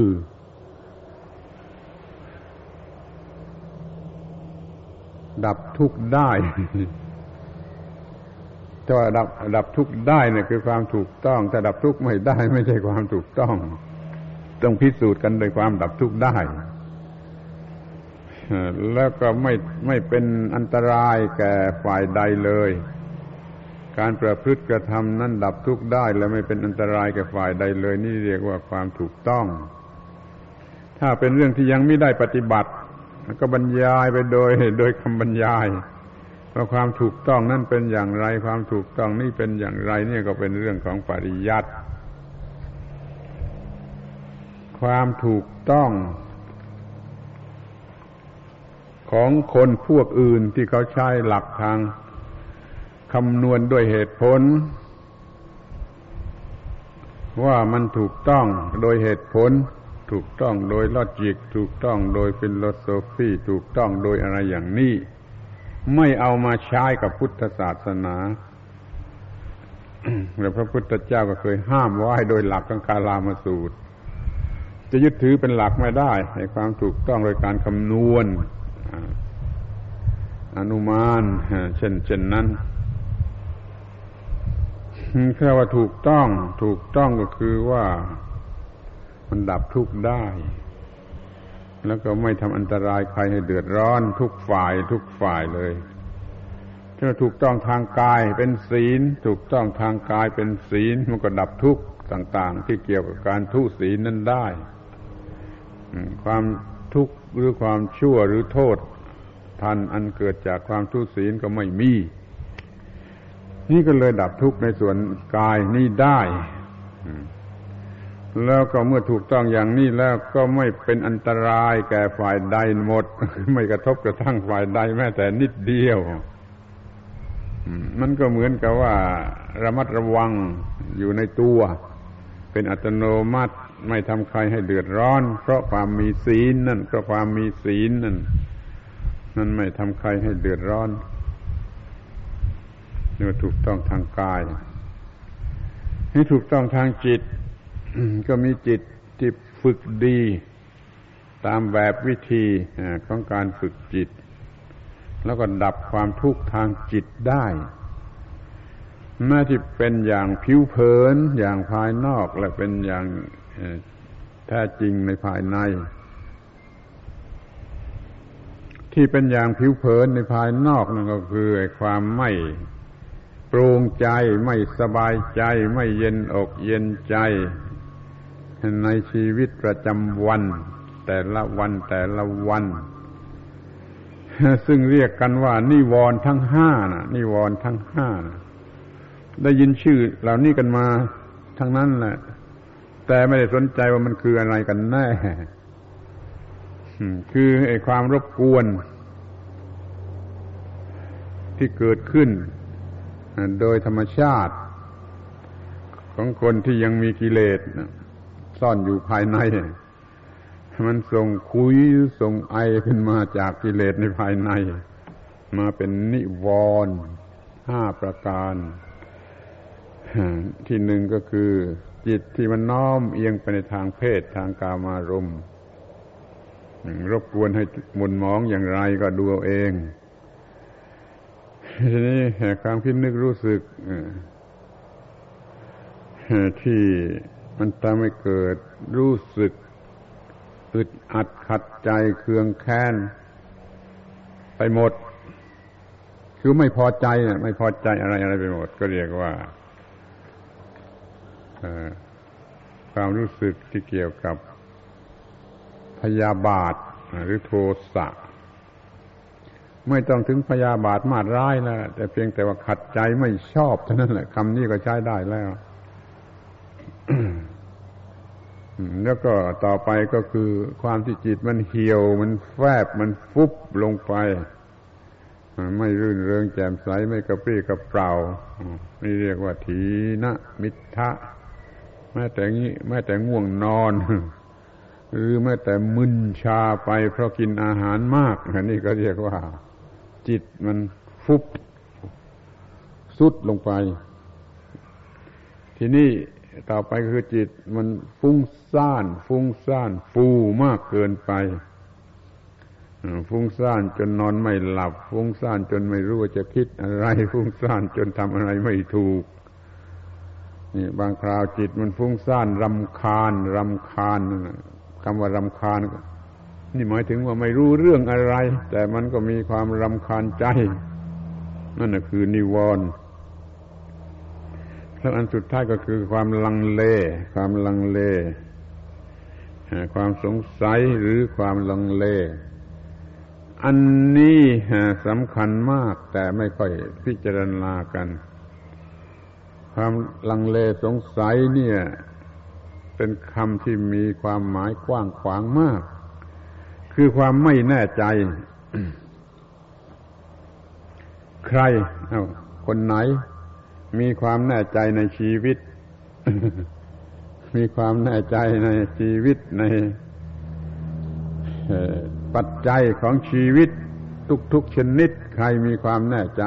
S1: ดับทุกข์ได้ แต่ว่าดับทุกข์ได้เนี่ยคือความถูกต้องแต่ดับทุกข์ไม่ได้ไม่ใช่ความถูกต้องพิสูจน์กันโดยความดับทุกข์ได้แล้วก็ไม่เป็นอันตรายแก่ฝ่ายใดเลยการประพฤติกระทำนั้นดับทุกข์ได้และไม่เป็นอันตรายแก่ฝ่ายใดเลยนี่เรียกว่าความถูกต้องถ้าเป็นเรื่องที่ยังไม่ได้ปฏิบัติก็บรรยายไปโดยคำบรรยายว่าความถูกต้องนั่นเป็นอย่างไรความถูกต้องนี่เป็นอย่างไรเนี่ยก็เป็นเรื่องของปริยัติความถูกต้องของคนพวกอื่นที่เขาใช้หลักทางคำนวณด้วยเหตุผลว่ามันถูกต้องโดยเหตุผลถูกต้องโดยลอจิกถูกต้องโดยฟิโลโซฟีถูกต้องโดยอะไรอย่างนี้ไม่เอามาใช้กับพุทธศาสนา แล้วพระพุทธเจ้าก็เคยห้ามไว้โดยหลักของกาลามสูตรจะยึดถือเป็นหลักไม่ได้ในความถูกต้องโดยการคำนวณอนุมานเช่นนั้นแค่ว่าถูกต้องก็คือว่ามันดับทุกข์ได้แล้วก็ไม่ทำอันตรายใครให้เดือดร้อนทุกฝ่ายเลยถ้าถูกต้องทางกายเป็นศีลถูกต้องทางกายเป็นศีลมันก็ดับทุกข์ต่างๆที่เกี่ยวกับการทุศีลนั้นได้ความทุกข์หรือความชั่วหรือโทษทันอันเกิดจากความทุศีลก็ไม่มีนี่ก็เลยดับทุกข์ในส่วนกายนี้ได้แล้วก็เมื่อถูกต้องอย่างนี้แล้วก็ไม่เป็นอันตรายแก่ฝ่ายใดหมดไม่กระทบกระทั่งฝ่ายใดแม้แต่นิดเดียวมันก็เหมือนกับว่าระมัดระวังอยู่ในตัวเป็นอัตโนมัติไม่ทำใครให้เดือดร้อนเพราะความมีศีลนั่นเพราะความมีศีลนั่นไม่ทำใครให้เดือดร้อนนี่ถูกต้องทางกายให้ถูกต้องทางจิตก็มีจิตที่ฝึกดีตามแบบวิธีของการฝึกจิตแล้วก็ดับความทุกข์ทางจิตได้แม้ที่เป็นอย่างผิวเผินอย่างภายนอกและเป็นอย่างแท้จริงในภายในที่เป็นอย่างผิวเผินในภายนอกนั่นก็คือความไม่โปร่งใจไม่สบายใจไม่เย็นอกเย็นใจในชีวิตประจำวันแต่ละวันแต่ละวันซึ่งเรียกกันว่านิวรณ์ทั้งห้านะนิวรณ์ทั้งห้านะได้ยินชื่อเหล่านี้กันมาทั้งนั้นแหละแต่ไม่ได้สนใจว่ามันคืออะไรกันแน่คือไอ้ความรบกวนที่เกิดขึ้นโดยธรรมชาติของคนที่ยังมีกิเลสซ่อนอยู่ภายในมันส่งคุยส่งไอขึ้นมาจากกิเลสในภายในมาเป็นนิวรณ์5ประการที่หนึ่งก็คือจิตที่มันน้อมเอียงไปในทางเพศทางกามารมณ์รบกวนให้หม่นหมองอย่างไรก็ดูเอาเองทีนี้ความคิดนึกรู้สึกที่มันทำให้เกิดรู้สึกอึดอัดขัดใจเคืองแค้นไปหมดคือไม่พอใจไม่พอใจอะไรไปหมดก็เรียกว่าความรู้สึกที่เกี่ยวกับพยาบาทหรือโทสะไม่ต้องถึงพยาบาทมาดร้ายแล้วแต่เพียงแต่ว่าขัดใจไม่ชอบเท่านั้นแหละคำนี้ก็ใช้ได้แล้ว แล้วก็ต่อไปก็คือความที่จิตมันเหี่ยวมันแฟบมันฟุบลงไปไม่รื่นเริงแจ่มใสไม่กระปรี้กระเปร่านี่เรียกว่าถีนมิทธะแม้แต่ง่วงนอนหรือแม้แต่มึนชาไปเพราะกินอาหารมากนี่ก็เรียกว่าจิตมันฟุบสุดลงไปทีนี้ต่อไปคือจิตมันฟุ้งซ่านฟูมากเกินไปฟุ้งซ่านจนนอนไม่หลับฟุ้งซ่านจนไม่รู้ว่าจะคิดอะไรฟุ้งซ่านจนทำอะไรไม่ถูกนี่บางคราวจิตมันฟุ้งซ่านรำคาญคำว่ารำคาญนี่หมายถึงว่าไม่รู้เรื่องอะไรแต่มันก็มีความรำคาญใจนั่นน่ะคือนิวรณ์แล้วอันสุดท้ายก็คือความลังเลความสงสัยหรือความลังเลอันนี้สำคัญมากแต่ไม่ค่อยพิจารณากันความลังเลสงสัยเนี่ยเป็นคำที่มีความหมายกว้างขวางมากคือความไม่แน่ใจ ใครคนไหนมีความแน่ใจในชีวิต มีความแน่ใจในชีวิตในปัจจัยของชีวิตทุกๆชนิดใครมีความแน่ใจ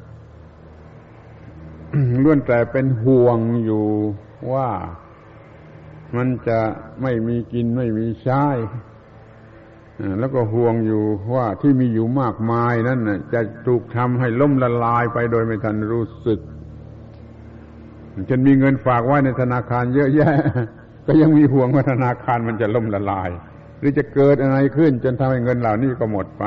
S1: ล้วนแต่เป็นห่วงอยู่ว่ามันจะไม่มีกินไม่มีใช้แล้วก็ห่วงอยู่ว่าที่มีอยู่มากมายนั้นจะถูกทำให้ล่มละลายไปโดยไม่ทันรู้สึกจนมีเงินฝากไว้ในธนาคารเยอะแยะก็ยังมีห่วงว่าธนาคารมันจะล่มละลายหรือจะเกิดอะไรขึ้นจนทำให้เงินเหล่านี้ก็หมดไป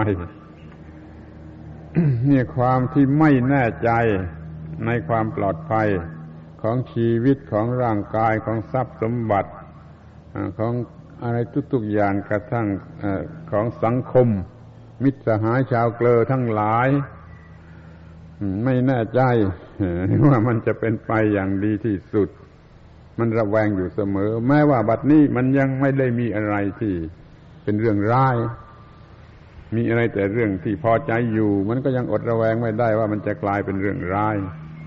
S1: นี่ความที่ไม่แน่ใจในความปลอดภัยของชีวิตของร่างกายของทรัพย์สมบัติของอะไรทุกๆอย่างกระทั่งของสังคมมิตรสหายชาวเกลอทั้งหลายไม่แน่ใจว่ามันจะเป็นไปอย่างดีที่สุดมันระแวงอยู่เสมอแม้ว่าบัดนี้มันยังไม่ได้มีอะไรที่เป็นเรื่องร้ายมีอะไรแต่เรื่องที่พอใจอยู่มันก็ยังอดระแวงไม่ได้ว่ามันจะกลายเป็นเรื่องร้าย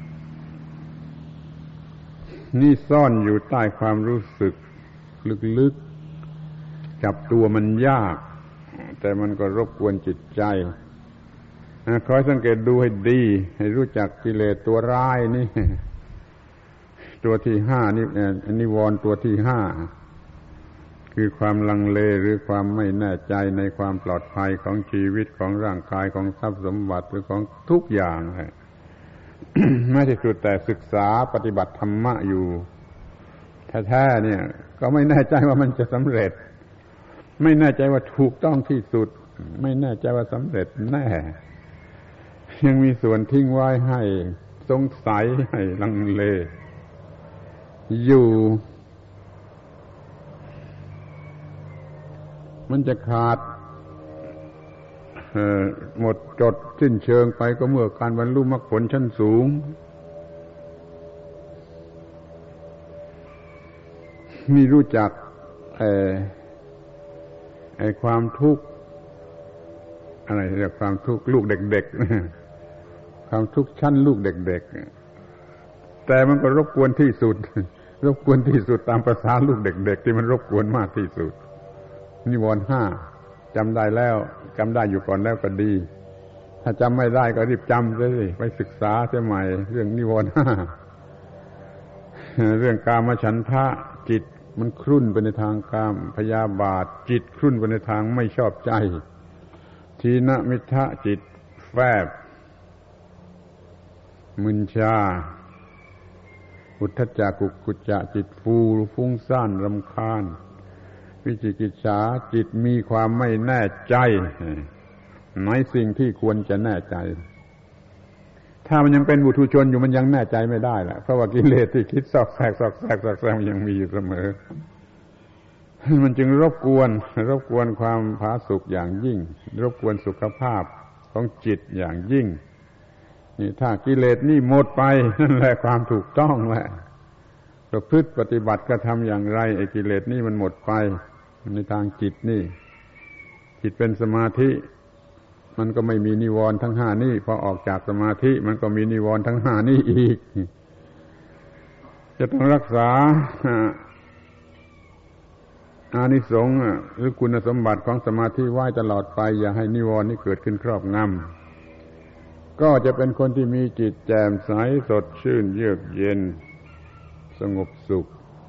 S1: นี่ซ่อนอยู่ใต้ความรู้สึกลึกๆจับตัวมันยากแต่มันก็รบกวนจิตใจคอยสังเกตดูให้ดีให้รู้จักกิเลสตัวร้ายนี่ตัวที่5นี่นิวรณ์ตัวที่5คือความลังเลหรือความไม่แน่ใจในความปลอดภัยของชีวิตของร่างกายของทรัพย์สมบัติหรือของทุกอย่าง แม้ที่สุดแต่ศึกษาปฏิบัติธรรมะอยู่แท้ๆเนี่ยก็ไม่แน่ใจว่ามันจะสำเร็จไม่แน่ใจว่าถูกต้องที่สุดไม่แน่ใจว่าสำเร็จแน่ยังมีส่วนทิ้งไว้ให้สงสัยให้ลังเลอยู่มันจะขาดหมดจดสิ้นเชิงไปก็เมื่อการบรรลุมรรคผลชั้นสูงมีรู้จักความทุกข์อะไรเรียกความทุกข์ลูกเด็กๆความทุกข์ชั้นลูกเด็กๆแต่มันก็รบกวนที่สุดรบกวนที่สุดตามประสาลูกเด็กๆที่มันรบกวนมากที่สุดนิวรณ์ห้าจำได้แล้วจำได้อยู่ก่อนแล้วก็ดีถ้าจำไม่ได้ก็รีบจำเลยไปศึกษาเสียใหม่เรื่องนิวรณ์ห้าเรื่องกามฉันทะจิตมันครุ่นไปในทางกามพยาบาทจิตครุ่นไปในทางไม่ชอบใจทีนมิทธะจิตแฝบมึนชาอุทธัจจะกุกกุจจะจิตฟูฟุ้งซ่านรำคาญวิจิกิจฉาจิตมีความไม่แน่ใจในสิ่งที่ควรจะแน่ใจถ้ามันยังเป็นบุถุชนอยู่มันยังแน่ใจไม่ได้แหละเพราะว่ากิเลสที่คิดซอกแซกมันยังมีอยู่เสมอมันจึงรบกวนความผาสุกอย่างยิ่งรบกวนสุขภาพของจิตอย่างยิ่งนี่ถ้ากิเลสนี่หมดไปนั่นแหละความถูกต้องแหละประพฤติปฏิบัติกระทำอย่างไรไอ้กิเลสนี่มันหมดไปในทางจิตนี่จิตเป็นสมาธิมันก็ไม่มีนิวรณ์ทั้งห้านี่พอออกจากสมาธิมันก็มีนิวรณ์ทั้งห้านี่อีกจะต้องรักษาอานิสงส์หรือคุณสมบัติของสมาธิไว้ตลอดไปอย่าให้นิวรณ์นี่เกิดขึ้นครอบงำก็จะเป็นคนที่มีจิตแจ่มใสสดชื่นเยือกเย็นสงบสุข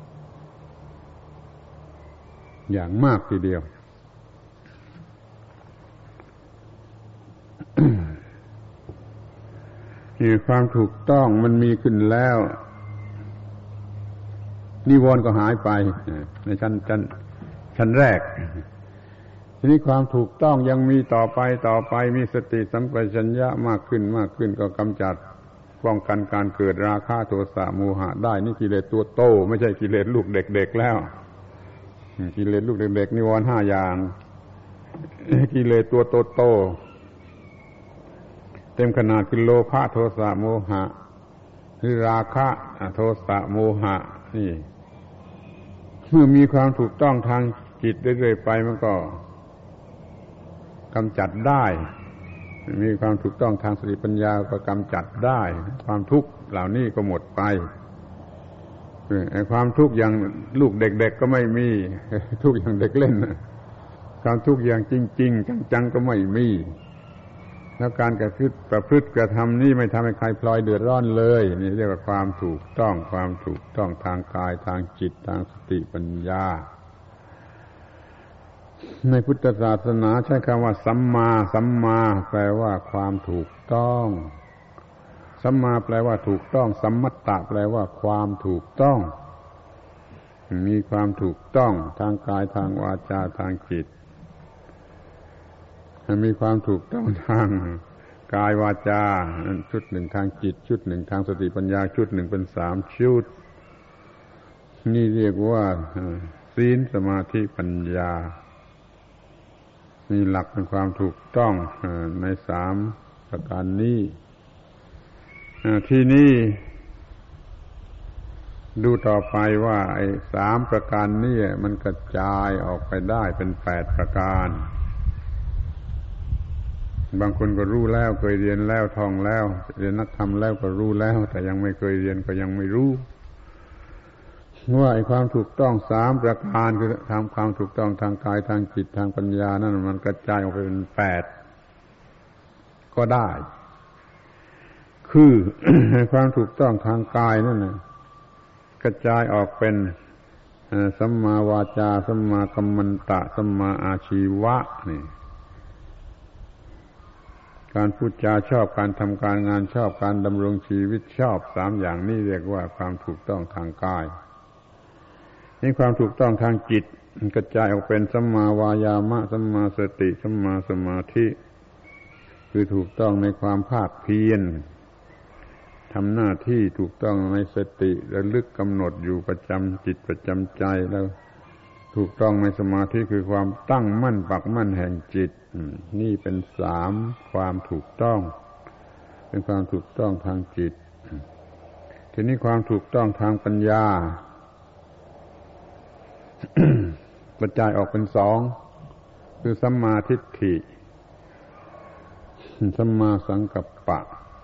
S1: อย่างมากทีเดียวนี่ความถูกต้องมันมีขึ้นแล้วนิวรณ์ก็หายไปในชั้นแรกทีนี้ความถูกต้องยังมีต่อไปมีสติสัมปชัญญะมากขึ้นก็กำจัดป้องกันการเกิดราคะโทสะโมหะได้นี่กิเลสตัวโตไม่ใช่กิเลสลูกเด็กๆแล้วกิเลสลูกเด็กๆนิวรณ์ห้าอย่างกิเลสตัวโตเต็มขนาดคือโลภะโทสะโมหะคือราคะโทสะโมหะนี่เมื่อมีความถูกต้องทางจิตเรื่อยๆไปมันก็กำจัดได้มีความถูกต้องทางสติปัญญาก็กำจัดได้ความทุกข์เหล่านี้ก็หมดไปไอ้ความทุกข์อย่างลูกเด็กๆก็ไม่มีทุกข์อย่างเด็กเล่นความทุกข์อย่างจริงๆจังๆก็ไม่มีแล้วการประพฤติกระทำนี่ไม่ทำให้ใครพลอยเดือดร้อนเลยนี่เรียกว่าความถูกต้องทางกายทางจิตทางสติปัญญาในพุทธศาสนาใช้คำว่าสัมมาแปลว่าความถูกต้องสัมมาแปลว่าถูกต้องสัมมัตตะแปลว่าความถูกต้องมีความถูกต้องทางกายทางวาจาทางจิตมีความถูกต้องทางกายวาจาชุดหนึ่งทางจิตชุดหนึ่งทางสติปัญญาชุดหนึ่งเป็น3ชุดนี่เรียกว่าศีลสมาธิปัญญามีหลักเป็นความถูกต้องใน3ประการนี้ที่นี่ดูต่อไปว่าไอ้3ประการนี้มันกระจายออกไปได้เป็น8ประการบางคนก็รู้แล้วเคยเรียนแล้วท่องแล้วเรียนนักธรรมแล้วก็รู้แล้วแต่ยังไม่เคยเรียนก็ยังไม่รู้ว่าไอ้ความถูกต้อง3ประการคือทำความถูกต้องทางกายทางจิตทางปัญญานั่นมันกระจายออกไปเป็น8ก็ได้คือ ความถูกต้องทางกายนั่นน่ะกระจายออกเป็นสัมมาวาจาสัมมากัมมันตะสัมมาอาชีวะนี่การพูดจาชอบการทำการงานชอบการดำรงชีวิตชอบ3อย่างนี้เรียกว่าความถูกต้องทางกายนี่ความถูกต้องทางจิตกระจายออกเป็นสัมมาวายามะสัมมาสติสัมมาสมาธิคือถูกต้องในความภาคเพียรทำหน้าที่ถูกต้องในสติระลึกกำหนดอยู่ประจำจิตประจำใจแล้วถูกต้องในสมาธิคือความตั้งมั่นปักมั่นแห่งจิตนี่เป็น3ความถูกต้องเป็นความถูกต้องทางจิตทีนี้ความถูกต้องทางปัญญา กระจายออกเป็น2คือสัมมาทิฏฐิสัมมาสังกัปปะ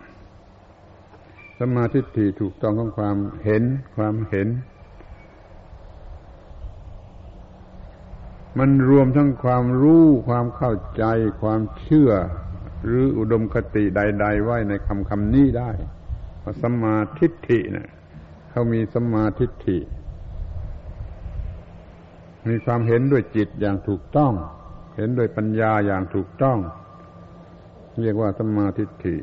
S1: สัมมาทิฏฐิถูกต้องของความเห็นมันรวมทั้งความรู้ความเข้าใจความเชื่อหรืออุดมคติใดๆไว้ในคำนี้ได้ว่าสัมมาทิฏฐิเนี่ยเขามีสัมมาทิฏฐิมีความเห็นด้วยจิตอย่างถูกต้องเห็นด้วยปัญญาอย่างถูกต้องเรียกว่าสัมมาทิฏฐิ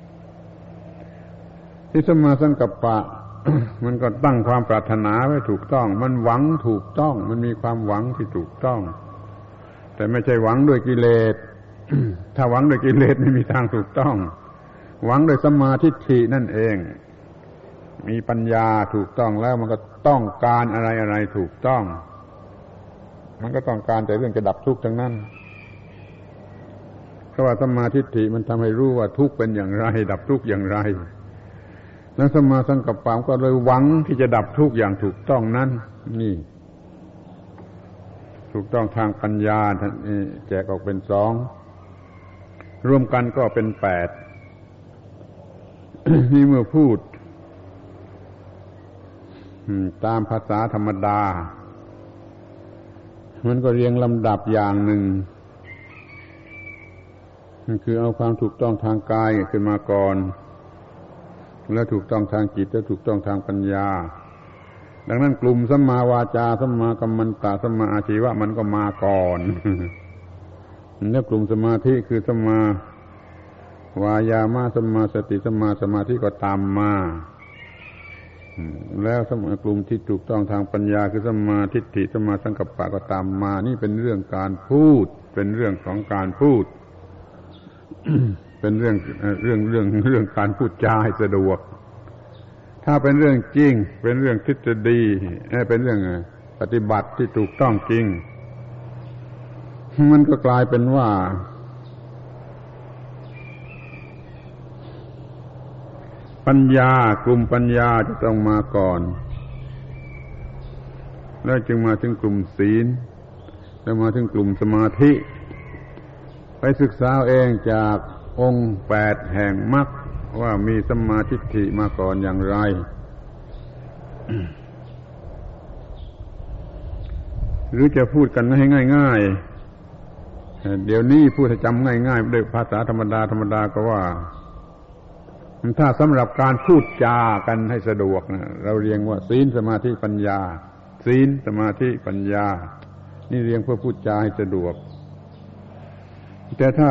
S1: ที่สัมมาสังกัปปะ มันก็ตั้งความปรารถนาไว้ถูกต้องมันหวังถูกต้องมันมีความหวังที่ถูกต้องแต่ไม่ใช่หวังด้วยกิเลส ถ้าหวังด้วยกิเลสไม่มีทางถูกต้องหวังด้วยสัมมาทิฏฐินั่นเองมีปัญญาถูกต้องแล้วมันก็ต้องการอะไรถูกต้องมันก็ต้องการแต่เรื่องจะดับทุกข์ทั้งนั้นเพราะว่าสัมมาทิฏฐิมันทำให้รู้ว่าทุกข์เป็นอย่างไรดับทุกข์อย่างไรแล้วสัมมาสังกัปปะก็เลยหวังที่จะดับทุกข์อย่างถูกต้องนั้นนี่ถูกต้องทางปัญญาท่านแจกออกเป็น2รวมกันก็เป็น8 นี่เมื่อพูดตามภาษาธรรมดามันก็เรียงลำดับอย่างหนึ่งคือเอาความถูกต้องทางกายขึ้นมาก่อนแล้วถูกต้องทางจิตแล้วถูกต้องทางปัญญาดังนั้นกลุ่มสัมมาวาจาสัมมากัมมันตะสัมมาอาชีวะมันก็มาก่อนแล้วกลุ่มสมาธิคือสัมมาวายามะสัมมาสติสัมมาสมาธิก็ตามมาแล้วกลุ่มที่ถูกต้องทางปัญญาคือสัมมาทิฏฐิสัมมาสังกัปปะก็ตามมานี่เป็นเรื่องการพูดเป็นเรื่องของการพูด เป็นเรื่องการพูดจาให้สะดวกถ้าเป็นเรื่องจริงเป็นเรื่องทฤษฎีเป็นเรื่องปฏิบัติที่ถูกต้องจริงมันก็กลายเป็นว่ากลุ่มปัญญาจะต้องมาก่อนแล้วจึงมาถึงกลุ่มศีลแล้วมาถึงกลุ่มสมาธิไปศึกษาเองจากองค์8แห่งมรรคว่ามีสัมมาทิฏฐิมาก่อนอย่างไร หรือจะพูดกันให้ง่ายๆเดี๋ยวนี้พูดให้จำง่ายๆด้วยภาษาธรรมดาก็ว่าถ้าสำหรับการพูดจากันให้สะดวกนะเราเรียกว่าศีลสมาธิปัญญาศีลสมาธิปัญญานี่เรียกเพื่อพูดจาให้สะดวกแต่ถ้า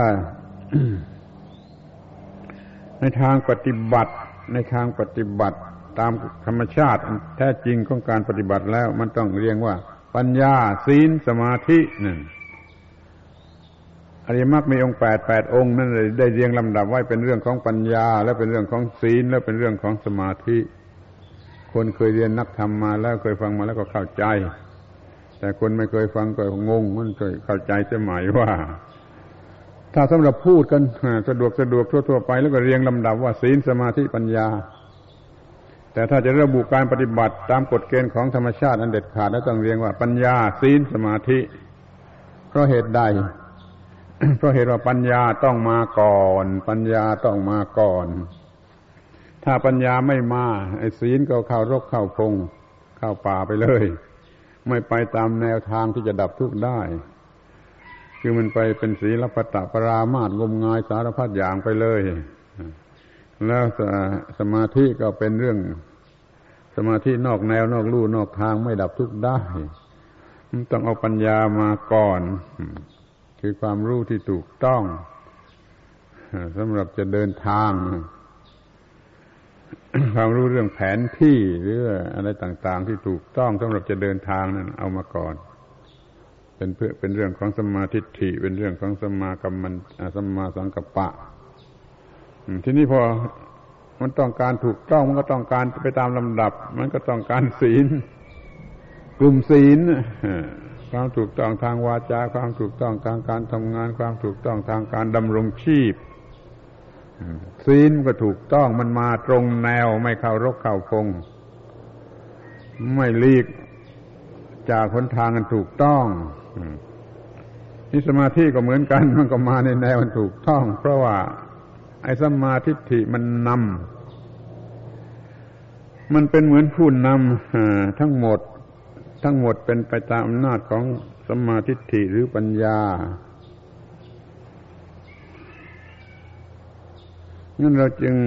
S1: ในทางปฏิบัติตามธรรมชาติแท้จริงของการปฏิบัติแล้วมันต้องเรียกว่าปัญญาศีลสมาธินั่นอริยมรรคมีองค์8องค์นั่นเลยได้เรียงลำดับไว้เป็นเรื่องของปัญญาแล้วเป็นเรื่องของศีลแล้วเป็นเรื่องของสมาธิคนเคยเรียนนักธรรมมาแล้วเคยฟังมาแล้วก็เข้าใจแต่คนไม่เคยฟังก็งงมันเคยเข้าใจจะหมายว่าถ้าสำหรับพูดกันสะดวกทั่วๆไปแล้วก็เรียงลำดับว่าศีลสมาธิปัญญาแต่ถ้าจะระบุการปฏิบัติตามกฎเกณฑ์ของธรรมชาติอันเด็ดขาดแล้วต้องเรียกว่าปัญญาศีลสมาธิเพราะเหตุใด เพราะเหตุว่าปัญญาต้องมาก่อนถ้าปัญญาไม่มาไอ้ศีลก็เข้ารกเข้าพงเข้าป่าไปเลยไม่ไปตามแนวทางที่จะดับทุกข์ได้คือมันไปเป็นศีลปัตตปรามาสงมงายสารพัดอย่างไปเลยแล้วสมาธิก็เป็นเรื่องสมาธินอกแนวนอกลู่นอกทางไม่ดับทุกข์ได้ต้องเอาปัญญามาก่อนคือความรู้ที่ถูกต้องสำหรับจะเดินทาง ความรู้เรื่องแผนที่หรืออะไรต่างๆที่ถูกต้องสำหรับจะเดินทางนั้นเอามาก่อนเป็นเรื่องของสัมมาทิฏฐิเป็นเรื่องของสัมมากัมมันสัมมาสังกัปปะทีนี้พอมันต้องการถูกต้องมันก็ต้องการไปตามลำดับมันก็ต้องการศีลกลุ่มศีลความถูกต้องทางวาจาความถูกต้องทางการทำงานความถูกต้องทางการดำรงชีพศีลก็ถูกต้องมันมาตรงแนวไม่เข้ารกเข้าพงไม่ลีกจากหนทางอันถูกต้องที่สมาธิก็เหมือนกันมันก็มาในแนวมันถูกต้องเพราะว่าไอ้สัมมาทิฏฐิมันนำมันเป็นเหมือนผู้นำทั้งหมดเป็นไปตามอำนาจของสัมมาทิฏฐิหรือปัญญางั้นเราจึง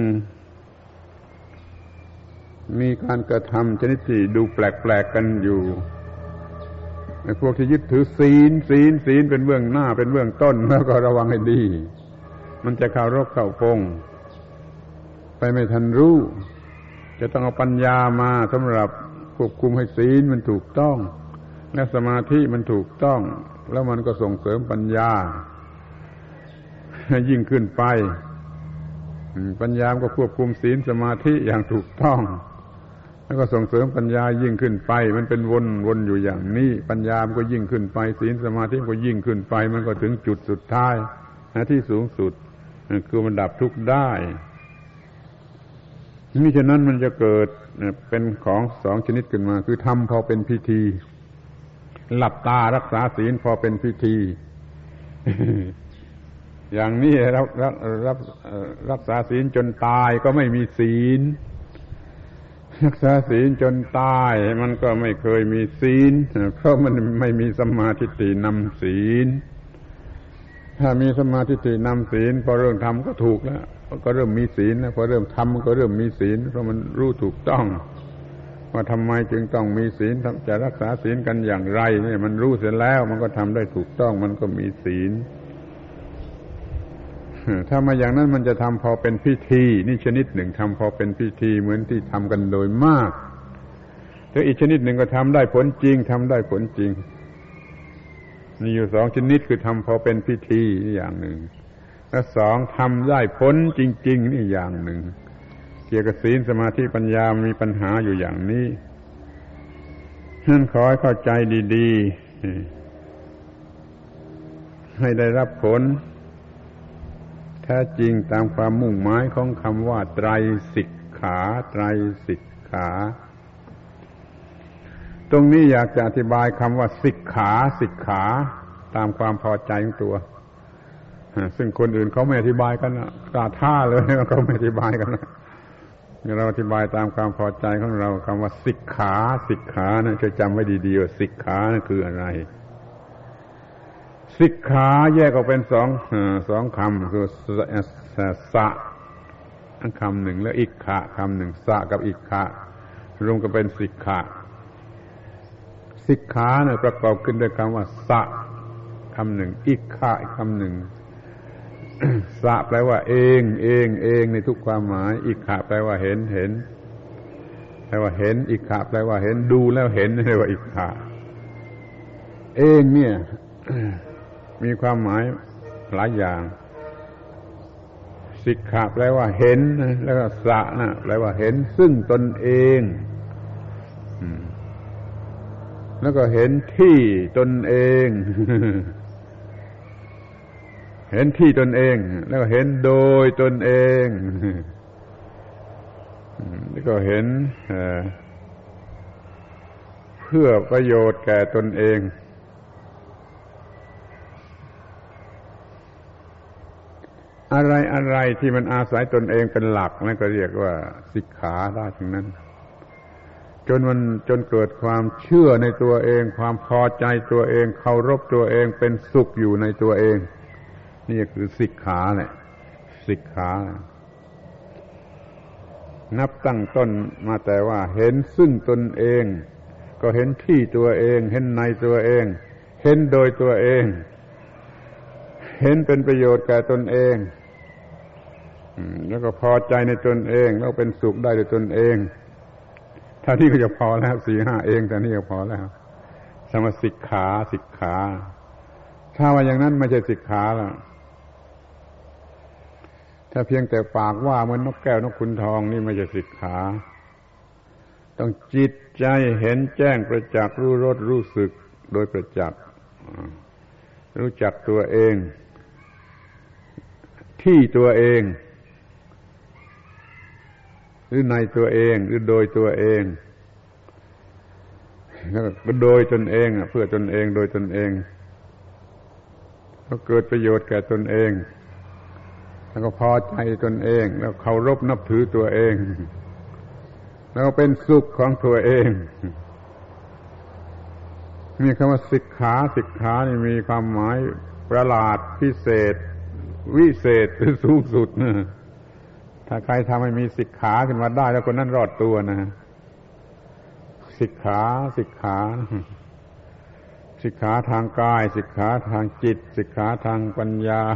S1: มีการกระทำชนิดที่ดูแปลกๆกันอยู่ไอ้พวกที่ยึดถือศีลเป็นเบื้องหน้าเป็นเบื้องต้นแล้วก็ระวังให้ดีมันจะเข้ารกเข้าพงไปไม่ทันรู้จะต้องเอาปัญญามาสำหรับควบคุมให้ศีลมันถูกต้องและสมาธิมันถูกต้องแล้วมันก็ส่งเสริมปัญญาให้ยิ่งขึ้นไปปัญญาก็ควบคุมศีลสมาธิอย่างถูกต้องแล้วก็ส่งเสริมปัญญายิ่งขึ้นไปมันเป็นวนอยู่อย่างนี้ปัญญามันก็ยิ่งขึ้นไปศีลสมาธิก็ยิ่งขึ้นไปมันก็ถึงจุดสุดท้ายที่สูงสุดคือมันดับทุกข์ได้มิฉะนั้นมันจะเกิดเป็นของสองชนิดขึ้นมาคือทำพอเป็นพิธีหลับตารักษาศีลพอเป็นพิธี อย่างนี้รักษาศีลจนตายก็ไม่มีศีลรักษาศีลจนตายมันก็ไม่เคยมีศีลเพราะมันไม่มีสัมมาทิฏฐินำศีลถ้ามีสัมมาทิฏฐินำศีลพอเริ่มทำก็ถูกแล้วก็เริ่มมีศีลนะพอเริ่มทำมันก็เริ่มมีศีลเพราะมันรู้ถูกต้องว่าทำไมจึงต้องมีศีลจะรักษาศีลกันอย่างไรเนี่ยมันรู้เสร็จแล้วมันก็ทำได้ถูกต้องมันก็มีศีลถ้ามาอย่างนั้นมันจะทำพอเป็นพิธีนี่ชนิดหนึ่งทำพอเป็นพิธีเหมือนที่ทำกันโดยมากแต่อีกชนิดหนึ่งก็ทำได้ผลจริงทำได้ผลจริงมีอยู่สองชนิดคือทำพอเป็นพิธีนี่อย่างหนึ่งและสองทำได้ผลจริงๆนี่อย่างหนึ่งเกี่ยวกับศีลสมาธิปัญญามีปัญหาอยู่อย่างนี้ฉะนั้นขอให้เข้าใจดีๆให้ได้รับผลแท้จริงตามความมุ่งหมายของคำว่าไตรสิกขาไตรสิกขาตรงนี้อยากจะอธิบายคำว่าสิกขาตามความพอใจของตัวซึ่งคนอื่นเขาไม่อธิบายกันกล้าท่าเลยเขาไม่อธิบายกันเราอธิบายตามความพอใจของเราคำว่าสิกขานะจะจำไว้ดีๆว่าสิกขานะคืออะไรสิกขาแยกออกเป็นสองคำคือสะคำหนึ่งแล้วอิกขะคำหนึ่งสะกับอิกขะรวมกันเป็นสิกขาสิกขาเนี่ยประกอบขึ้นด้วยคำว่าสะคำหนึ่งอิกขะคำหนึ่งสะแปลว่าเองในทุกความหมายอิกขะแปลว่าเห็นแปลว่าเห็นอิกขะแปลว่าเห็นดูแล้วเห็นเรียกว่าอิกขะเองเนี่ยมีความหมายหลายอย่างสิกขะแปลว่าเห็นแล้วก็สะนะแปลว่าเห็นซึ่งตนเองแล้วก็เห็นที่ตนเองเห็นที่ตนเองแล้วก็เห็นโดยตนเองแล้วก็เห็นเพื่อประโยชน์แก่ตนเองอะไรที่มันอาศัยตนเองเป็นหลักนั่นก็เรียกว่าสิกขาได้ทั้งนั้นจนเกิดความเชื่อในตัวเองความพอใจตัวเองเคารพตัวเองเป็นสุขอยู่ในตัวเองนี่คือสิกขาแหละสิกขานับตั้งต้นมาแต่ว่าเห็นซึ่งตนเองก็เห็นที่ตัวเองเห็นในตัวเองเห็นโดยตัวเองเห็นเป็นประโยชน์แก่ตนเองแล้วก็พอใจในตนเองแล้วเป็นสุขได้ด้วยตนเองถ้านี่ก็จะพอแล้ว4-5เองแต่นี่ก็พอแล้วสมสิกขาสิกขาถ้าว่าอย่างนั้นไม่ใช่สิกขาแล้วถ้าเพียงแต่ปากว่าเหมือนนกแก้วนกขุนทองนี่ไม่ใช่สิกขาต้องจิตใจเห็นแจ้งประจักษ์รู้รสรู้สึกโดยประจักษ์รู้จักตัวเองที่ตัวเองหรือในตัวเองหรือโดยตัวเองก็โดยตนเองเพื่อตนเองโดยตนเองก็เกิดประโยชน์แก่ตนเองแล้วก็พอใจตนเองแล้วเคารพนับถือตัวเองแล้วเป็นสุขของตัวเองมีคำว่าสิกขาสิกขานี่มีความหมายประหลาดพิเศษวิเศษหรือสูงสุดนะถ้าใครทำให้มีสิกขาขึ้นมาได้แล้วคนนั้นรอดตัวนะสิกขาสิกขาสิกขาทางกายสิกขาทางจิตสิกขาทางปัญญา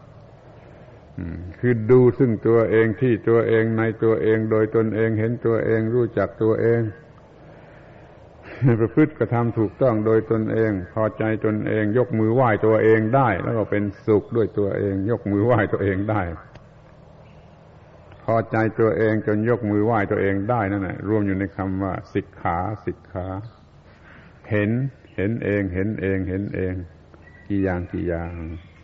S1: คือดูซึ่งตัวเองที่ตัวเองในตัวเองโดยตนเองเห็นตัวเองรู้จักตัวเองประพฤติกระทำถูกต้องโดยตนเองพอใจตนเองยกมือไหว้ตัวเองได้แล้วก็เป็นสุขด้วยตัวเองยกมือไหว้ตัวเองได้พอใจตัวเองจนยกมือไหว้ตัวเองได้นั่นแหละรวมอยู่ในคำว่าสิกขาสิกขาเห็นเองเห็นเองเห็นเองกี่อย่างกี่อย่าง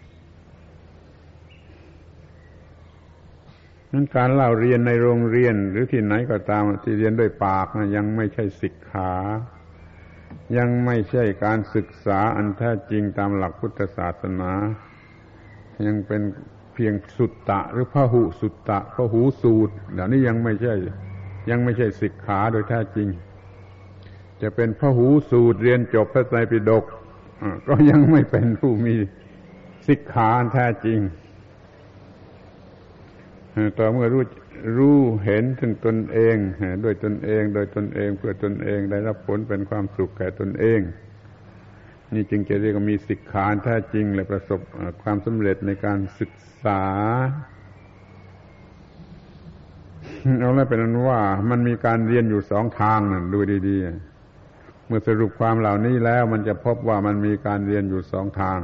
S1: นั้นการเล่าเรียนในโรงเรียนหรือที่ไหนก็ตามที่เรียนด้วยปากนะยังไม่ใช่สิกขายังไม่ใช่การศึกษาอันแท้จริงตามหลักพุทธศาสนายังเป็นเพียงสุตตะหรือพหุสุตตะพหูสูตรเหล่านี้ยังไม่ใช่สิกขาโดยแท้จริงจะเป็นพหูสูตรเรียนจบพระไตรปิฎกก็ยังไม่เป็นผู้มีสิกขาอันแท้จริงต่อเมื่อรู้เห็นถึงตนเองด้วยตนเองโดยตนเองเพื่อตนเองได้รับผลเป็นความสุขแก่ตนเองนี่จึงจะเรียกว่ามีสิกขาแท้จริงและประสบความสำเร็จในการศึกษาเอาแล้วเป็นนั้นว่ามันมีการเรียนอยู่สองทางนั่นดูดีๆเมื่อสรุปความเหล่านี้แล้วมันจะพบว่ามันมีการเรียนอยู่สองทาง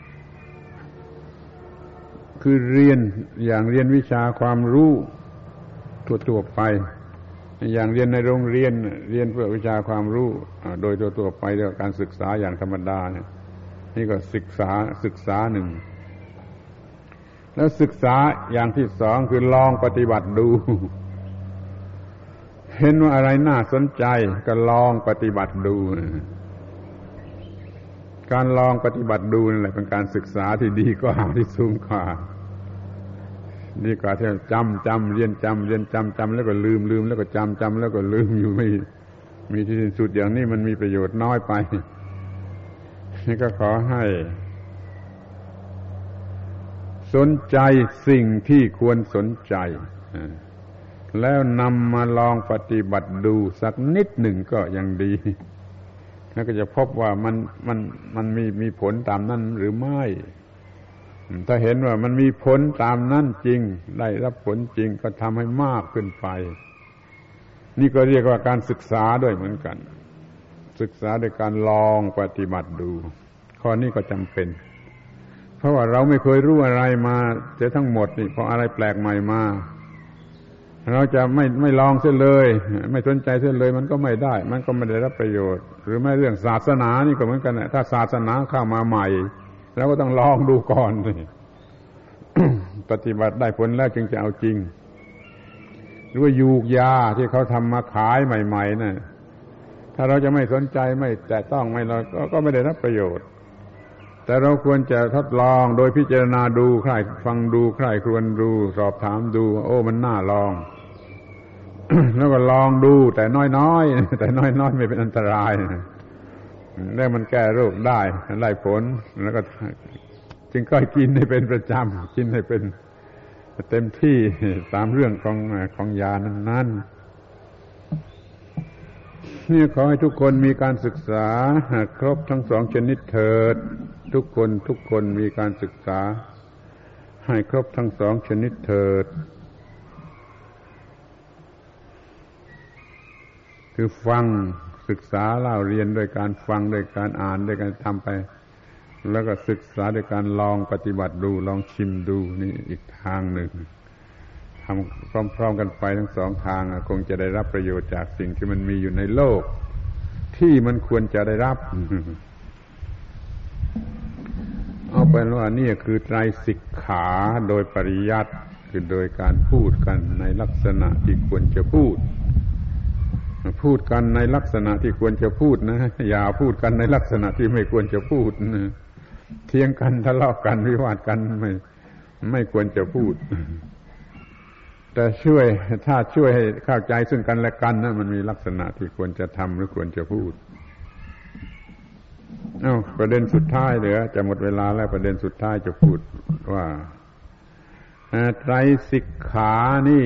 S1: คือเรียนอย่างเรียนวิชาความรู้ทั่วๆไปอย่างเรียนในโรงเรียนเรียนเพื่อวิชาความรู้โดยทั่วๆไปเรียกว่าการศึกษาอย่างธรรมดาเนี่ยนี่ก็ศึกษาหนึ่งแล้วศึกษาอย่างที่สองคือลองปฏิบัติดูเห็นว่าอะไรน่าสนใจก็ลองปฏิบัติดูการลองปฏิบัติดูนั่นแหละเป็นการศึกษาที่ดีกว่าที่สูงกว่าดีกว่าที่จำเรียนจำแล้วก็ลืมแล้วก็จำแล้วก็ลืมอยู่ไม่มีที่สิ้นสุดอย่างนี้มันมีประโยชน์น้อยไปนี่ก็ขอให้สนใจสิ่งที่ควรสนใจแล้วนำมาลองปฏิบัติดูสักนิดหนึ่งก็ยังดีแล้วก็จะพบว่ามันมีผลตามนั้นหรือไม่ถ้าเห็นว่ามันมีผลตามนั้นจริงได้รับผลจริงก็ทำให้มากขึ้นไปนี่ก็เรียกว่าการศึกษาด้วยเหมือนกันศึกษาโดยการลองปฏิบัติดูข้อนี้ก็จำเป็นเพราะว่าเราไม่เคยรู้อะไรมาเสียทั้งหมดนี่พออะไรแปลกใหม่มาเราจะไม่ลองเสียเลยไม่สนใจเสียเลยมันก็ไม่ได้มันก็ไม่ได้รับประโยชน์หรือแม้เรื่องศาสนานี่ก็เหมือนกันถ้าศาสนาเข้ามาใหม่เราก็ต้องลองดูก่อนสิ ปฏิบัติได้ผลแล้วจึงจะเอาจริงหรือว่ายูกยาที่เขาทำมาขายใหม่ๆน่ะถ้าเราจะไม่สนใจไม่แตะต้องไม่เราก็ไม่ได้รับประโยชน์แต่เราควรจะทดลองโดยพิจารณาดูใคร่ฟังดูใคร่ครวญดูสอบถามดูโอ้มันน่าลอง แล้วก็ลองดูแต่น้อยๆแต่น้อยๆไม่เป็นอันตรายแล้วมันแก้โรคได้ผลแล้วก็จึงก็กินให้เป็นประจำกินให้เป็นเต็มที่ตามเรื่องของยานั้นๆนี่ขอให้ทุกคนมีการศึกษาครบทั้งสองชนิดเถิดทุกคนมีการศึกษาให้ครบทั้งสองชนิดเถิดคือฟังศึกษาเล่าเรียนด้วยการฟังด้วยการอ่านด้วยการทำไปแล้วก็ศึกษาด้วยการลองปฏิบัติดูลองชิมดูนี่อีกทางหนึ่งทำพร้อมๆกันไปทั้งสองทางคงจะได้รับประโยชน์จากสิ่งที่มันมีอยู่ในโลกที่มันควรจะได้รับเอาเป็นว่านี่คือไตรสิกขาโดยปริยัติคือโดยการพูดกันในลักษณะที่ควรจะพูดกันในลักษณะที่ควรจะพูดนะอย่าพูดกันในลักษณะที่ไม่ควรจะพูดนะเถียงกันทะเลาะกันวิวาทกันไม่ควรจะพูดแต่ถ้าช่วยให้เข้าใจซึ่งกันและกันนะมันมีลักษณะที่ควรจะทำหรือควรจะพูดประเด็นสุดท้ายเหลือจะหมดเวลาแล้วประเด็นสุดท้ายจะพูดว่าไตรสิกขานี่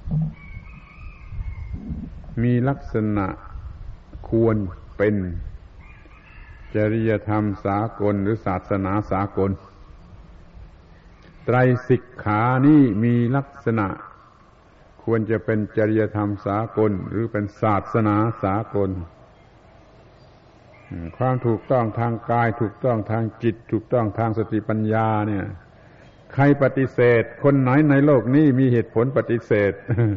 S1: มีลักษณะควรเป็นจริยธรรมสากลหรือศาสนาสากลไตรสิกขานี่มีลักษณะควรจะเป็นจริยธรรมสากลหรือเป็นศาสนาสากลความถูกต้องทางกายถูกต้องทางจิตถูกต้องทางสติปัญญาเนี่ยใครปฏิเสธคนไหนในโลกนี้มีเหตุผลปฏิเสธ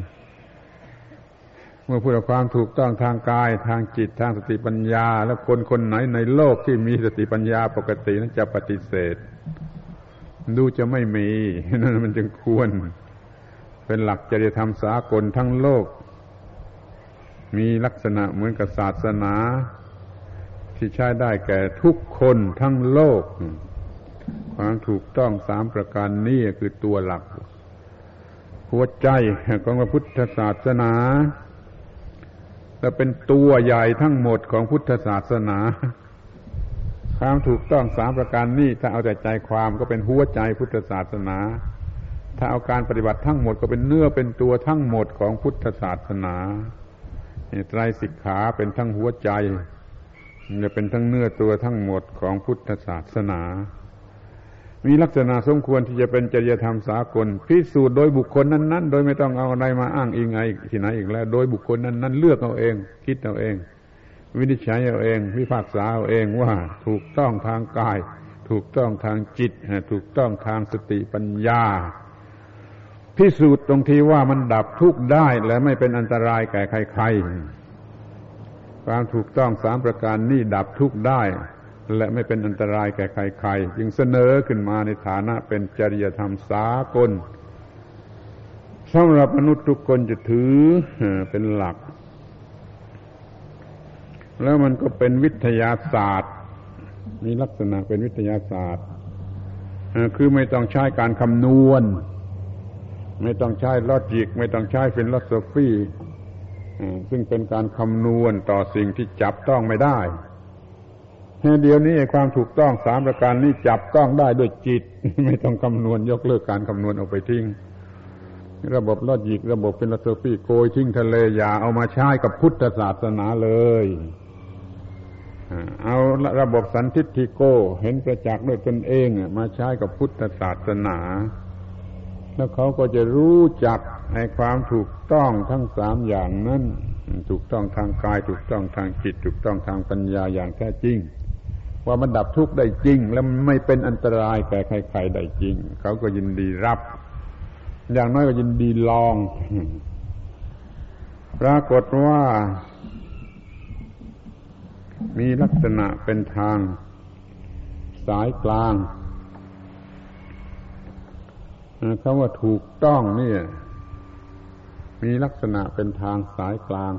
S1: เมื่อพูดถึงความถูกต้องทางกายทางจิตทางสติปัญญาแล้วคนไหนในโลกที่มีสติปัญญาปกตินั้นจะปฏิเสธดูจะไม่มีนั่นมันจึงควรเป็นหลักจริยธรรมสากลทั้งโลกมีลักษณะเหมือนกับศาสนาที่ใช้ได้แก่ทุกคนทั้งโลกความถูกต้อง3ประการนี้คือตัวหลักหัวใจของพระพุทธศาสนาและเป็นตัวใหญ่ทั้งหมดของพุทธศาสนาความถูกต้อง3ประการนี้ถ้าเอาแต่ใจความก็เป็นหัวใจพุทธศาสนาถ้าเอาการปฏิบัติทั้งหมดก็เป็นเนื้อเป็นตัวทั้งหมดของพุทธศาสนาไตรสิกขาเป็นทั้งหัวใจจะเป็นทั้งเนื้อตัวทั้งหมดของพุทธศาสนามีลักษณะสมควรที่จะเป็นจริยธรรมสากลพิสูจน์โดยบุคคลนั้นๆโดยไม่ต้องเอาอะไรมาอ้างอิงไงที่ไหนอีกแล้วโดยบุคคลนั้นๆเลือกเอาเองคิดเอาเองวินิจฉัยเอาเองพิพากษาเอาเองว่าถูกต้องทางกายถูกต้องทางจิตถูกต้องทางสติปัญญาพิสูจน์ตรงที่ว่ามันดับทุกข์ได้และไม่เป็นอันตรายแก่ใครๆความถูกต้อง3ประการนี้ดับทุกข์ได้และไม่เป็นอันตรายแก่ใครๆจึงเสนอขึ้นมาในฐานะเป็นจริยธรรมสากลสำหรับมนุษย์ทุกคนจะถือเป็นหลักแล้วมันก็เป็นวิทยาศาสตร์มีลักษณะเป็นวิทยาศาสตร์คือไม่ต้องใช้การคำนวณไม่ต้องใช้ลอจิกไม่ต้องใช้ฟิโลโซฟีซึ่งเป็นการคำนวณต่อสิ่งที่จับต้องไม่ได้เดี๋ยวนี้ความถูกต้อง3ประการนี้จับต้องได้ด้วยจิตไม่ต้องคำนวณยกเลิกการคำนวณออกไปทิ้งระบบลอจิกระบบฟิโลโซฟีโกยทิ้งทะเลอย่าเอามาใช้กับพุทธศาสนาเลยเอาระบบสันทิฏฐิโกเห็นประจักษ์ด้วยตนเองมาใช้กับพุทธศาสนาแล้วเขาก็จะรู้จักในความถูกต้องทั้ง3อย่างนั้นถูกต้องทางกายถูกต้องทางจิตถูกต้องทางปัญญาอย่างแท้จริงว่ามันดับทุกข์ได้จริงและไม่เป็นอันตรายแก่ใครๆได้จริงเขาก็ยินดีรับอย่างน้อยก็ยินดีลองปรากฏว่ามีลักษณะเป็นทางสายกลางคำว่าถูกต้องนี่มีลักษณะเป็นทางสายกลาง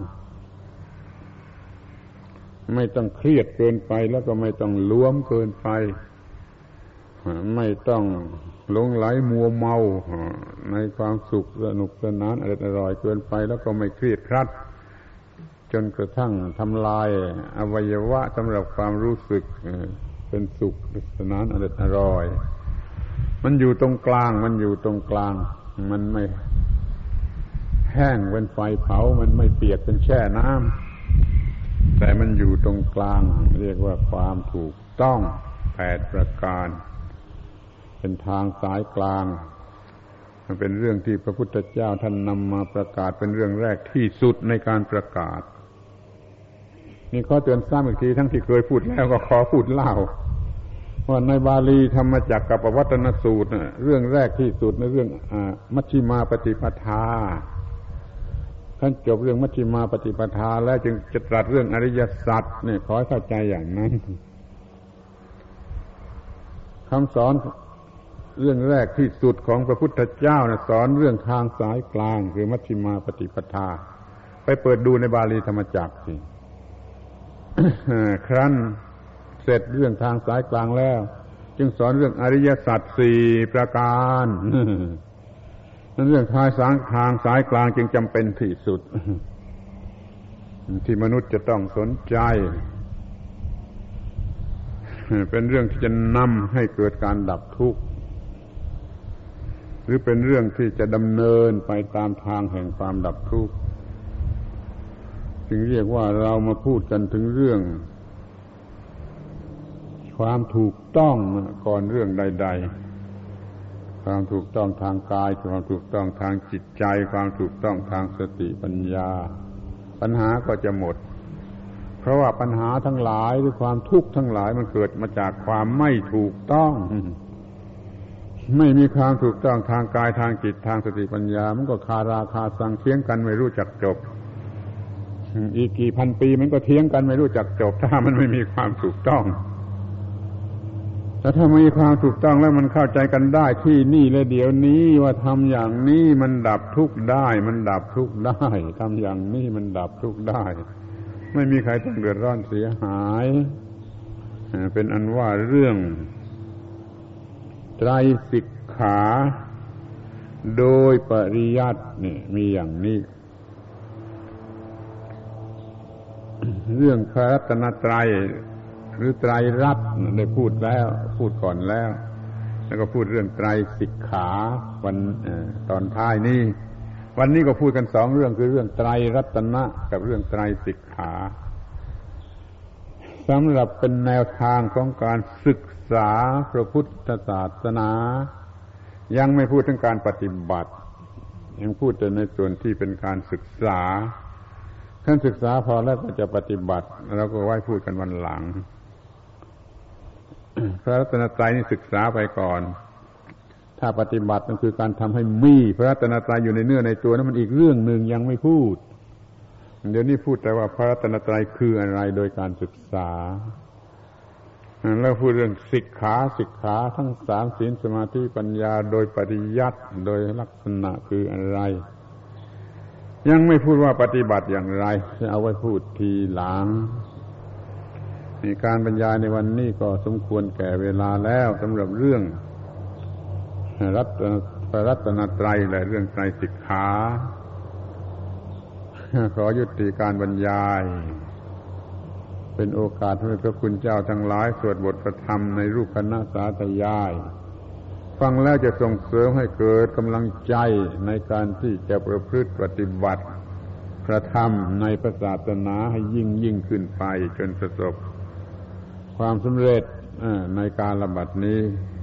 S1: ไม่ต้องเครียดเกินไปแล้วก็ไม่ต้องล้วมเกินไปไม่ต้องหลงไหลมัวเมาในความสุขสนุกสนานอร่อยเกินไปแล้วก็ไม่เครียดครัดจนกระทั่งทำลายอวัยวะสำหรับความรู้สึกเป็นสุขสนานอร่อยมันอยู่ตรงกลางมันไม่แห้งเป็นไฟเผามันไม่เปียกเป็นแช่น้ำแต่มันอยู่ตรงกลางเรียกว่าความถูกต้อง8ประการเป็นทางสายกลางมันเป็นเรื่องที่พระพุทธเจ้าท่านนำมาประกาศเป็นเรื่องแรกที่สุดในการประกาศนี่ขอเตือนซ้ำอีกทีทั้งที่เคยพูดแล้วก็ขอพูดเล่าว่าในบาลีธรรมจักรกับปวัตตนสูตรเรื่องแรกที่สุดในเรื่องมัชฌิมาปฏิปทาท่านจบเรื่องมัชฌิมาปฏิปทาแล้วจึงจะตรัสเรื่องอริยสัจเนี่ยขอให้เข้าใจอย่างนั้นคำสอนเรื่องแรกที่สุดของพระพุทธเจ้าสอนเรื่องทางสายกลางคือมัชฌิมาปฏิปทาไปเปิดดูในบาลีธรรมจักรสิ ครั้นเสร็จเรื่องทางสายกลางแล้วจึงสอนเรื่องอริยสัจสี่ประการนั่นเรื่องทางสายกลางจึงจำเป็นที่สุดที่มนุษย์จะต้องสนใจเป็นเรื่องที่จะนำให้เกิดการดับทุกข์หรือเป็นเรื่องที่จะดำเนินไปตามทางแห่งความดับทุกข์จึงเรียกว่าเรามาพูดกันถึงเรื่องความถูกต้องก่อนเรื่องใดๆความถูกต้องทางกายความถูกต้องทางจิตใจความถูกต้องทางสติปัญญาปัญหาก็จะหมดเพราะว่าปัญหาทั้งหลายหรือความทุกข์ทั้งหลายมันเกิดมาจากความไม่ถูกต้องไม่มีความถูกต้องทางกายทางจิตทางสติปัญญามันก็คาราคาซังเถียงกันไม่รู้จักจบอีกกี่พันปีมันก็เถียงกันไม่รู้จักจบถ้ามันไม่มีความถูกต้องแต่ถ้ามีความถูกต้องแล้วมันเข้าใจกันได้ที่นี่และเดี๋ยวนี้ว่าทำอย่างนี้มันดับทุกข์ได้มันดับทุกข์ได้ทำอย่างนี้มันดับทุกข์ได้ไม่มีใครต้องเดือดร้อนเสียหายเป็นอันว่าเรื่องไตรสิกขาโดยปริยัตินี่มีอย่างนี้เรื่องพระรัตนตรัยหรือไตรรัตน์ได้พูดแล้วพูดก่อนแล้วก็พูดเรื่องไตรสิกขาวันตอนท้ายนี้วันนี้ก็พูดกันสองเรื่องคือเรื่องไตรรัตนะกับเรื่องไตรสิกขาสำหรับเป็นแนวทางของการศึกษาพระพุทธศาสนายังไม่พูดถึงการปฏิบัติยังพูดแต่ในส่วนที่เป็นการศึกษาขั้นศึกษาพอแล้วก็จะปฏิบัติเราก็ไว้พูดกันวันหลังพระรัตนตรัยนี่ศึกษาไปก่อนถ้าปฏิบัตินั่นคือการทำให้มีพระรัตนตรัยอยู่ในเนื้อในตัวนั้นมันอีกเรื่องหนึ่งยังไม่พูดเดี๋ยวนี้พูดแต่ว่าพระรัตนตรัยคืออะไรโดยการศึกษาแล้วพูดเรื่องสิกขาทั้งสามศีลสมาธิปัญญาโดยปริยัติโดยลักษณะคืออะไรยังไม่พูดว่าปฏิบัติอย่างไรจะเอาไว้พูดทีหลังการบรรยายในวันนี้ก็สมควรแก่เวลาแล้วสำหรับเรื่องรัตนตรัยและเรื่องไตรสิกขาขอยุติการบรรยายเป็นโอกาสให้พระคุณเจ้าทั้งหลายสวดบทพระธรรมในรูปคณะสาธยายฟังแล้วจะส่งเสริมให้เกิดกำลังใจในการที่จะประพฤติปฏิบัติพระธรรมในพระศาสนาให้ยิ่งขึ้นไปจนประสบความสำเร็จในการระบัดนี้